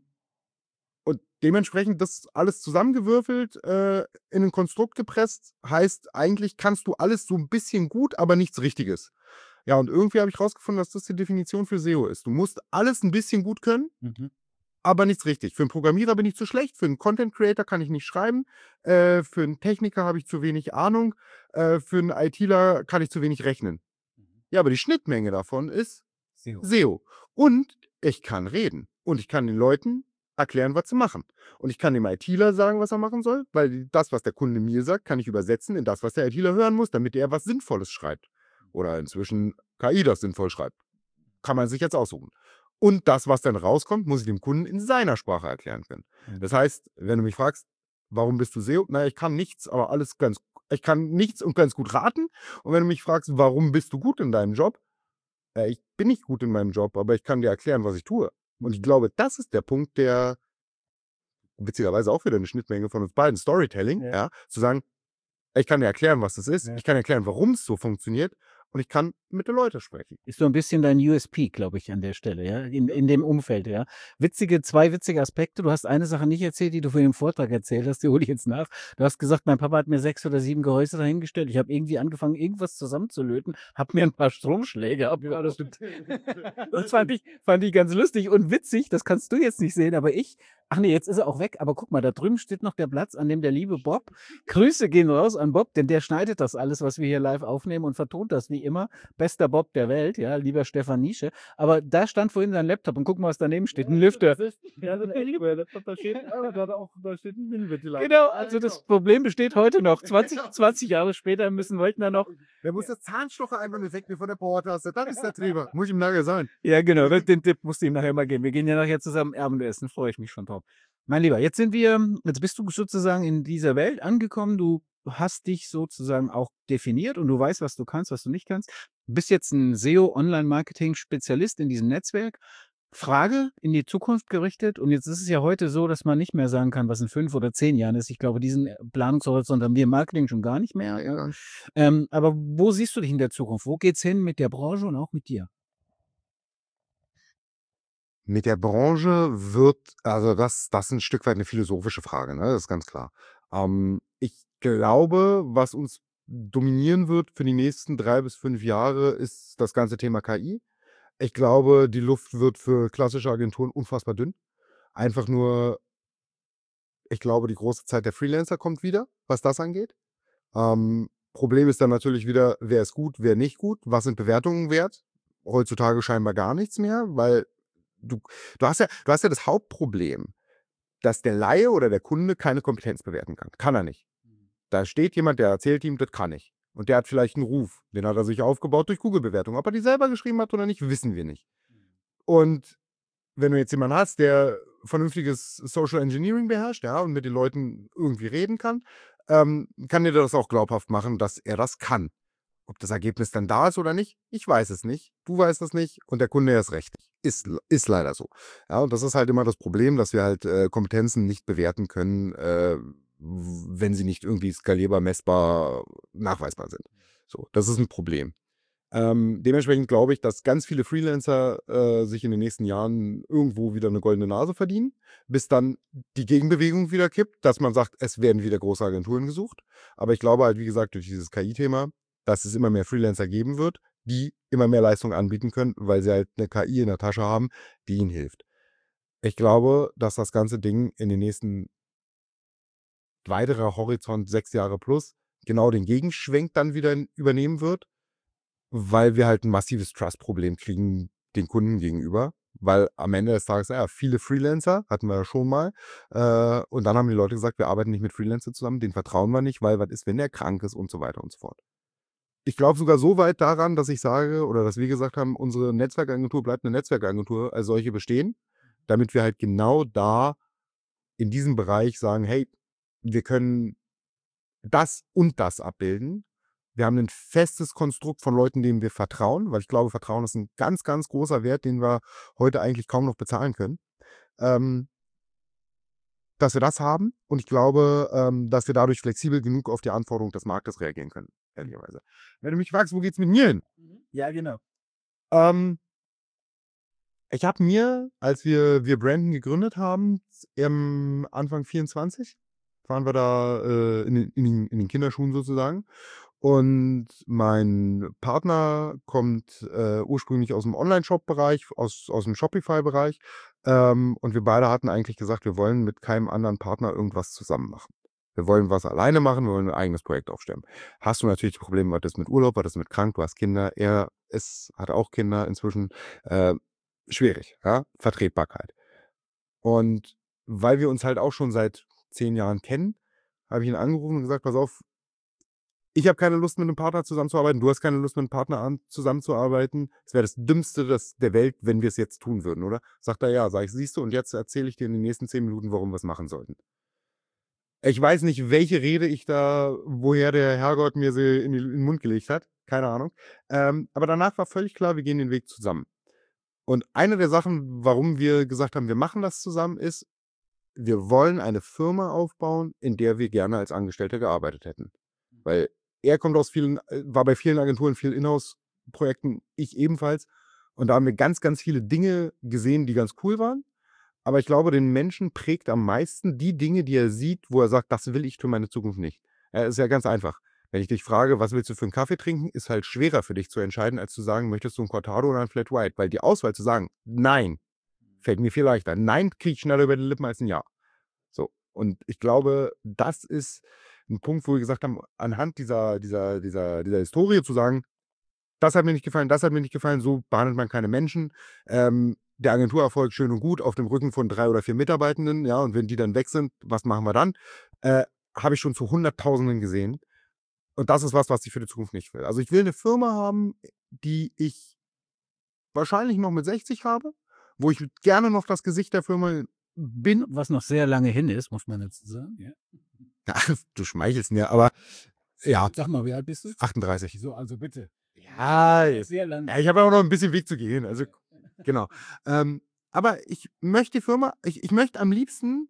und dementsprechend das alles zusammengewürfelt, äh, in ein Konstrukt gepresst, heißt, eigentlich kannst du alles so ein bisschen gut, aber nichts Richtiges. Ja, und irgendwie habe ich rausgefunden, dass das die Definition für S E O ist. Du musst alles ein bisschen gut können, Mhm. aber nichts richtig. Für einen Programmierer bin ich zu schlecht, für einen Content Creator kann ich nicht schreiben, äh, für einen Techniker habe ich zu wenig Ahnung, äh, für einen ITler kann ich zu wenig rechnen. Ja, aber die Schnittmenge davon ist S E O. S E O. Und ich kann reden. Und ich kann den Leuten erklären, was sie machen. Und ich kann dem ITler sagen, was er machen soll, weil das, was der Kunde mir sagt, kann ich übersetzen in das, was der ITler hören muss, damit er was Sinnvolles schreibt. Oder inzwischen K I das sinnvoll schreibt. Kann man sich jetzt aussuchen. Und das, was dann rauskommt, muss ich dem Kunden in seiner Sprache erklären können. Das heißt, wenn du mich fragst, warum bist du S E O? Naja, ich kann nichts, aber alles ganz, ich kann nichts und ganz gut raten. Und wenn du mich fragst, warum bist du gut in deinem Job? Äh, ich bin nicht gut in meinem Job, aber ich kann dir erklären, was ich tue. Und ich glaube, das ist der Punkt, der witzigerweise auch wieder eine Schnittmenge von uns beiden, Storytelling, Ja. ja, zu sagen, ich kann dir erklären, was das ist, Ja. ich kann erklären, warum es so funktioniert und ich kann mit den Leuten sprechen. Ist so ein bisschen dein U S P, glaube ich, an der Stelle, ja, in in dem Umfeld, ja. Witzige zwei witzige Aspekte. Du hast eine Sache nicht erzählt, die du für den Vortrag erzählt hast, die hole ich jetzt nach. Du hast gesagt, mein Papa hat mir sechs oder sieben Gehäuse dahingestellt. Ich habe irgendwie angefangen, irgendwas zusammenzulöten, habe mir ein paar Stromschläge ab ja, das stimmt. Das fand ich fand ich ganz lustig und witzig. Das kannst du jetzt nicht sehen, aber ich ach nee, jetzt ist er auch weg, aber guck mal, da drüben steht noch der Platz, an dem der liebe Bob Grüße gehen raus an Bob, denn der schneidet das alles, was wir hier live aufnehmen und vertont das wie immer. Bester Bob der Welt, ja, lieber Stefan Nische. Aber da stand vorhin sein Laptop und guck mal, was daneben steht. Ein Lüfter. Ja, so ein Laptop, da steht, ah, da, hat er auch, da steht ein Mini-Ventilator. Genau, also das Problem besteht heute noch. zwanzig, zwanzig Jahre später müssen Leutner noch. Der muss das Zahnstocher einfach nur wegnehmen von der Powertaste. Das ist der Trieber. Muss ich ihm nachher sagen. Ja, genau, den Tipp musst du ihm nachher mal geben. Wir gehen ja nachher zusammen Abendessen, freue ich mich schon drauf. Mein Lieber, jetzt sind wir, jetzt bist du sozusagen in dieser Welt angekommen. Du hast dich sozusagen auch definiert und du weißt, was du kannst, was du nicht kannst. Du bist jetzt ein S E O, Online-Marketing-Spezialist in diesem Netzwerk. Frage in die Zukunft gerichtet. Und jetzt ist es ja heute so, dass man nicht mehr sagen kann, was in fünf oder zehn Jahren ist. Ich glaube, diesen Planungshorizont haben wir im Marketing schon gar nicht mehr. Ja. Ähm, aber wo siehst du dich in der Zukunft? Wo geht's hin mit der Branche und auch mit dir? Mit der Branche wird, also das, das ist ein Stück weit eine philosophische Frage, ne? Das ist ganz klar. Ähm, ich glaube, was uns dominieren wird für die nächsten drei bis fünf Jahre, ist das ganze Thema K I. Ich glaube, die Luft wird für klassische Agenturen unfassbar dünn. Einfach nur, ich glaube, die große Zeit der Freelancer kommt wieder, was das angeht. Ähm, Problem ist dann natürlich wieder, wer ist gut, wer nicht gut, was sind Bewertungen wert? Heutzutage scheinbar gar nichts mehr, weil du, du hast ja, du hast ja das Hauptproblem, dass der Laie oder der Kunde keine Kompetenz bewerten kann. Kann er nicht. Da steht jemand, der erzählt ihm, das kann ich. Und der hat vielleicht einen Ruf. Den hat er sich aufgebaut durch Google-Bewertung. Ob er die selber geschrieben hat oder nicht, wissen wir nicht. Und wenn du jetzt jemanden hast, der vernünftiges Social Engineering beherrscht, ja, und mit den Leuten irgendwie reden kann, ähm, kann dir das auch glaubhaft machen, dass er das kann. Ob das Ergebnis dann da ist oder nicht, ich weiß es nicht. Du weißt es nicht und der Kunde erst recht nicht. Ist, ist leider so. Ja, und das ist halt immer das Problem, dass wir halt äh, Kompetenzen nicht bewerten können, äh, wenn sie nicht irgendwie skalierbar, messbar, nachweisbar sind. So, das ist ein Problem. Ähm, dementsprechend glaube ich, dass ganz viele Freelancer äh, sich in den nächsten Jahren irgendwo wieder eine goldene Nase verdienen, bis dann die Gegenbewegung wieder kippt, dass man sagt, es werden wieder große Agenturen gesucht. Aber ich glaube halt, wie gesagt, durch dieses K I-Thema, dass es immer mehr Freelancer geben wird, die immer mehr Leistung anbieten können, weil sie halt eine K I in der Tasche haben, die ihnen hilft. Ich glaube, dass das ganze Ding in den nächsten weiterer Horizont sechs Jahre plus genau den Gegenschwenk dann wieder in- übernehmen wird, weil wir halt ein massives Trust-Problem kriegen den Kunden gegenüber. Weil am Ende des Tages, ja, viele Freelancer hatten wir ja schon mal. Äh, und dann haben die Leute gesagt, wir arbeiten nicht mit Freelancer zusammen, denen vertrauen wir nicht, weil was ist, wenn der krank ist und so weiter und so fort. Ich glaube sogar so weit daran, dass ich sage, oder dass wir gesagt haben, unsere Netzwerkagentur bleibt eine Netzwerkagentur als solche bestehen, damit wir halt genau da in diesem Bereich sagen, hey, wir können das und das abbilden. Wir haben ein festes Konstrukt von Leuten, denen wir vertrauen, weil ich glaube, Vertrauen ist ein ganz, ganz großer Wert, den wir heute eigentlich kaum noch bezahlen können. Ähm, dass wir das haben und ich glaube, ähm, dass wir dadurch flexibel genug auf die Anforderungen des Marktes reagieren können, ehrlicherweise. Wenn du mich fragst, wo geht's mit mir hin? Ja, genau. Ähm, ich habe mir, als wir, wir Brandon gegründet haben, im Anfang vierundzwanzig, waren wir da äh, in, den- in, den- in den Kinderschuhen sozusagen. Und mein Partner kommt äh, ursprünglich aus dem Online-Shop-Bereich, aus, aus dem Shopify-Bereich. Ähm, und wir beide hatten eigentlich gesagt, wir wollen mit keinem anderen Partner irgendwas zusammen machen. Wir wollen was alleine machen, wir wollen ein eigenes Projekt aufstellen. Hast du natürlich Probleme, was ist mit Urlaub, was ist mit krank, du hast Kinder, er ist, hat auch Kinder inzwischen. Äh, schwierig, ja, Vertretbarkeit. Und weil wir uns halt auch schon seit zehn Jahren kennen, habe ich ihn angerufen und gesagt, pass auf, ich habe keine Lust, mit einem Partner zusammenzuarbeiten, du hast keine Lust, mit einem Partner an, zusammenzuarbeiten. Es wäre das Dümmste das, der Welt, wenn wir es jetzt tun würden, oder? Sagt er, ja, sag ich, siehst du, und jetzt erzähle ich dir in den nächsten zehn Minuten, warum wir es machen sollten. Ich weiß nicht, welche Rede ich da, woher der Herrgott mir sie in, die, in den Mund gelegt hat. Keine Ahnung. Ähm, aber danach war völlig klar, wir gehen den Weg zusammen. Und eine der Sachen, warum wir gesagt haben, wir machen das zusammen, ist, wir wollen eine Firma aufbauen, in der wir gerne als Angestellte gearbeitet hätten. Weil er kommt aus vielen, äh, war bei vielen Agenturen, vielen Inhouse-Projekten, ich ebenfalls. Und da haben wir ganz, ganz viele Dinge gesehen, die ganz cool waren. Aber ich glaube, den Menschen prägt am meisten die Dinge, die er sieht, wo er sagt, das will ich für meine Zukunft nicht. Ja, ist ja ganz einfach. Wenn ich dich frage, was willst du für einen Kaffee trinken, ist halt schwerer für dich zu entscheiden, als zu sagen, möchtest du einen Cortado oder einen Flat White? Weil die Auswahl zu sagen, nein, fällt mir viel leichter. Nein, kriege ich schneller über die Lippen als ein Ja. So. Und ich glaube, das ist ein Punkt, wo wir gesagt haben, anhand dieser, dieser, dieser, dieser Historie zu sagen, das hat mir nicht gefallen, das hat mir nicht gefallen, so behandelt man keine Menschen. Ähm, der Agenturerfolg schön und gut auf dem Rücken von drei oder vier Mitarbeitenden, ja, und wenn die dann weg sind, was machen wir dann? Äh, Habe ich schon zu Hunderttausenden gesehen. Und das ist was, was ich für die Zukunft nicht will. Also ich will eine Firma haben, die ich wahrscheinlich noch mit sechzig habe, wo ich gerne noch das Gesicht der Firma bin. Was noch sehr lange hin ist, muss man dazu sagen. Ja. Ja, du schmeichelst mir, aber ja, Sag mal, wie alt bist du? achtunddreißig. So, also bitte. Ja, jetzt- Sehr lang. ja, ich habe ja auch noch ein bisschen Weg zu gehen. Also, genau. Ähm, aber ich möchte die Firma, ich, ich möchte am liebsten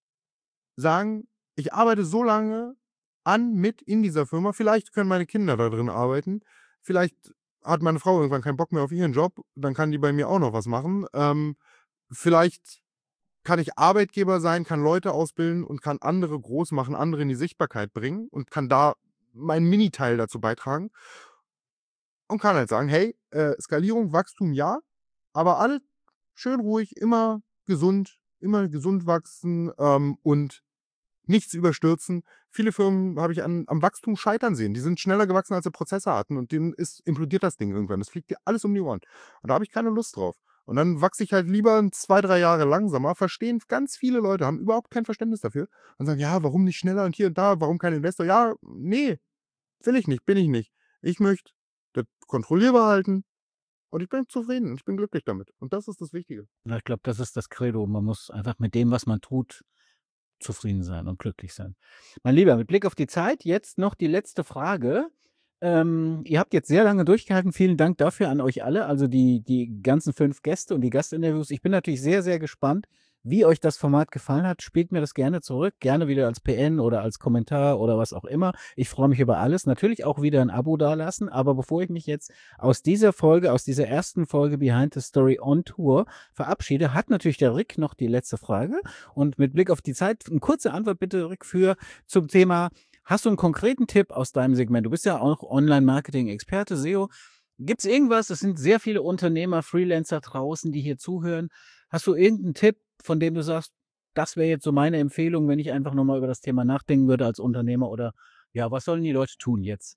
sagen, ich arbeite so lange an, mit in dieser Firma. Vielleicht können meine Kinder da drin arbeiten. Vielleicht hat meine Frau irgendwann keinen Bock mehr auf ihren Job. Dann kann die bei mir auch noch was machen. Ähm, vielleicht kann ich Arbeitgeber sein, kann Leute ausbilden und kann andere groß machen, andere in die Sichtbarkeit bringen und kann da meinen Miniteil dazu beitragen und kann halt sagen, hey, äh, Skalierung, Wachstum, ja, aber alle schön ruhig, immer gesund, immer gesund wachsen ähm, und nichts überstürzen. Viele Firmen habe ich an, am Wachstum scheitern sehen. Die sind schneller gewachsen, als sie Prozesse hatten und denen ist, implodiert das Ding irgendwann. Das fliegt dir alles um die Ohren. Und da habe ich keine Lust drauf. Und dann wachse ich halt lieber zwei, drei Jahre langsamer. Verstehen ganz viele Leute, haben überhaupt kein Verständnis dafür und sagen, ja, warum nicht schneller und hier und da, warum kein Investor? Ja, nee, will ich nicht, bin ich nicht. Ich möchte das kontrollierbar halten und ich bin zufrieden, ich bin glücklich damit. Und das ist das Wichtige. Na, ich glaube, das ist das Credo. Man muss einfach mit dem, was man tut, zufrieden sein und glücklich sein. Mein Lieber, mit Blick auf die Zeit, jetzt noch die letzte Frage. Ähm, ihr habt jetzt sehr lange durchgehalten. Vielen Dank dafür an euch alle, also die, die ganzen fünf Gäste und die Gastinterviews. Ich bin natürlich sehr, sehr gespannt, wie euch das Format gefallen hat. Spielt mir das gerne zurück, gerne wieder als P N oder als Kommentar oder was auch immer. Ich freue mich über alles. Natürlich auch wieder ein Abo dalassen. Aber bevor ich mich jetzt aus dieser Folge, aus dieser ersten Folge Behind the Story on Tour verabschiede, hat natürlich der Rick noch die letzte Frage. Und mit Blick auf die Zeit, eine kurze Antwort bitte, Rick, für zum Thema: Hast du einen konkreten Tipp aus deinem Segment? Du bist ja auch Online-Marketing-Experte, S E O. Gibt es irgendwas? Es sind sehr viele Unternehmer, Freelancer draußen, die hier zuhören. Hast du irgendeinen Tipp, von dem du sagst, das wäre jetzt so meine Empfehlung, wenn ich einfach nochmal über das Thema nachdenken würde als Unternehmer? Oder ja, was sollen die Leute tun jetzt?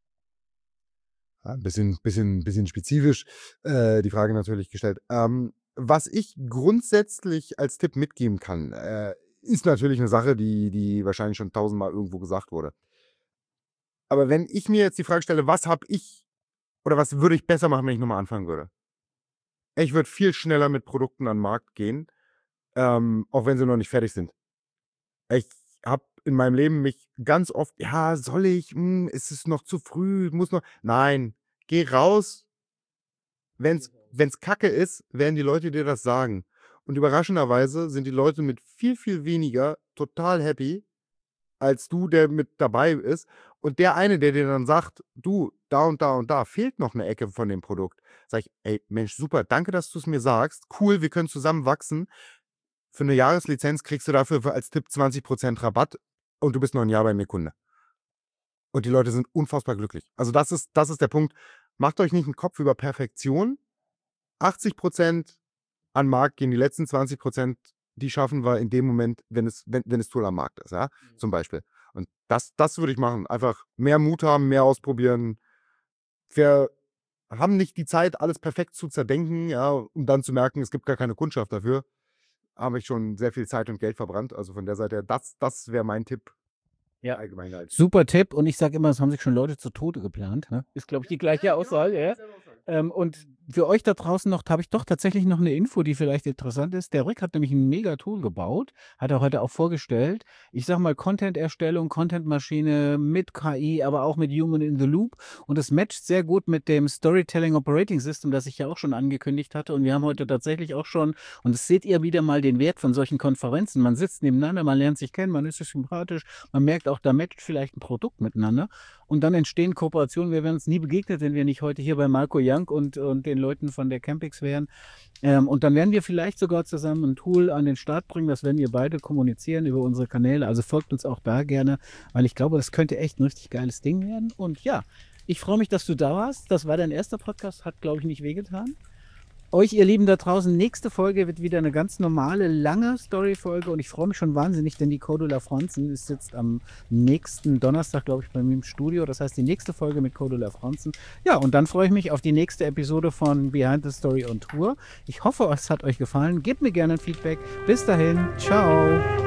Ja, ein bisschen, bisschen, bisschen spezifisch äh, die Frage natürlich gestellt. Ähm, was ich grundsätzlich als Tipp mitgeben kann, äh, ist natürlich eine Sache, die, die wahrscheinlich schon tausendmal irgendwo gesagt wurde. Aber wenn ich mir jetzt die Frage stelle, was habe ich oder was würde ich besser machen, wenn ich nochmal anfangen würde? Ich würde viel schneller mit Produkten an den Markt gehen, ähm, auch wenn sie noch nicht fertig sind. Ich habe in meinem Leben mich ganz oft, ja, soll ich, hm, ist es noch zu früh, muss noch, nein, geh raus. Wenn's, wenn's Kacke ist, werden die Leute dir das sagen. Und überraschenderweise sind die Leute mit viel, viel weniger total happy, als du, der mit dabei ist. Und der eine, der dir dann sagt, du, da und da und da fehlt noch eine Ecke von dem Produkt, sag ich, ey, Mensch, super, danke, dass du es mir sagst. Cool, wir können zusammen wachsen. Für eine Jahreslizenz kriegst du dafür für als Tipp zwanzig Prozent Rabatt und du bist noch ein Jahr bei mir Kunde. Und die Leute sind unfassbar glücklich. Also das ist, das ist der Punkt. Macht euch nicht einen Kopf über Perfektion. achtzig Prozent an Markt gehen, die letzten zwanzig Prozent, die schaffen wir in dem Moment, wenn es, wenn, wenn es Tool am Markt ist, ja, mhm. zum Beispiel. Und das, das würde ich machen. Einfach mehr Mut haben, mehr ausprobieren. Wir haben nicht die Zeit, alles perfekt zu zerdenken, ja, um dann zu merken, es gibt gar keine Kundschaft dafür. Habe ich schon sehr viel Zeit und Geld verbrannt. Also von der Seite, das, das wäre mein Tipp. Ja, allgemein halt. Super Tipp. Und ich sage immer, es haben sich schon Leute zu Tode geplant. Ne? Ist, glaube ich, die gleiche ja, Aussage. Ja. Ähm, und für euch da draußen noch, habe ich doch tatsächlich noch eine Info, die vielleicht interessant ist. Der Rick hat nämlich ein Mega-Tool gebaut, hat er heute auch vorgestellt. Ich sage mal Content-Erstellung, Content-Maschine mit K I, aber auch mit Human in the Loop. Und es matcht sehr gut mit dem Storytelling Operating System, das ich ja auch schon angekündigt hatte. Und wir haben heute tatsächlich auch schon, und das seht ihr wieder mal den Wert von solchen Konferenzen. Man sitzt nebeneinander, man lernt sich kennen, man ist sich sympathisch, man merkt auch, da matcht vielleicht ein Produkt miteinander. Und dann entstehen Kooperationen. Wir wären uns nie begegnet, wenn wir nicht heute hier bei Marco Young und, und den Leuten von der Campix wären. Ähm, und dann werden wir vielleicht sogar zusammen ein Tool an den Start bringen. Das werden wir beide kommunizieren über unsere Kanäle. Also folgt uns auch da gerne, weil ich glaube, das könnte echt ein richtig geiles Ding werden. Und ja, ich freue mich, dass du da warst. Das war dein erster Podcast, hat, glaube ich, nicht wehgetan. Euch, ihr Lieben da draußen, nächste Folge wird wieder eine ganz normale, lange Story-Folge und ich freue mich schon wahnsinnig, denn die Cordula Franzen ist jetzt am nächsten Donnerstag, glaube ich, bei mir im Studio. Das heißt, die nächste Folge mit Cordula Franzen. Ja, und dann freue ich mich auf die nächste Episode von Behind the Story on Tour. Ich hoffe, es hat euch gefallen. Gebt mir gerne ein Feedback. Bis dahin, ciao.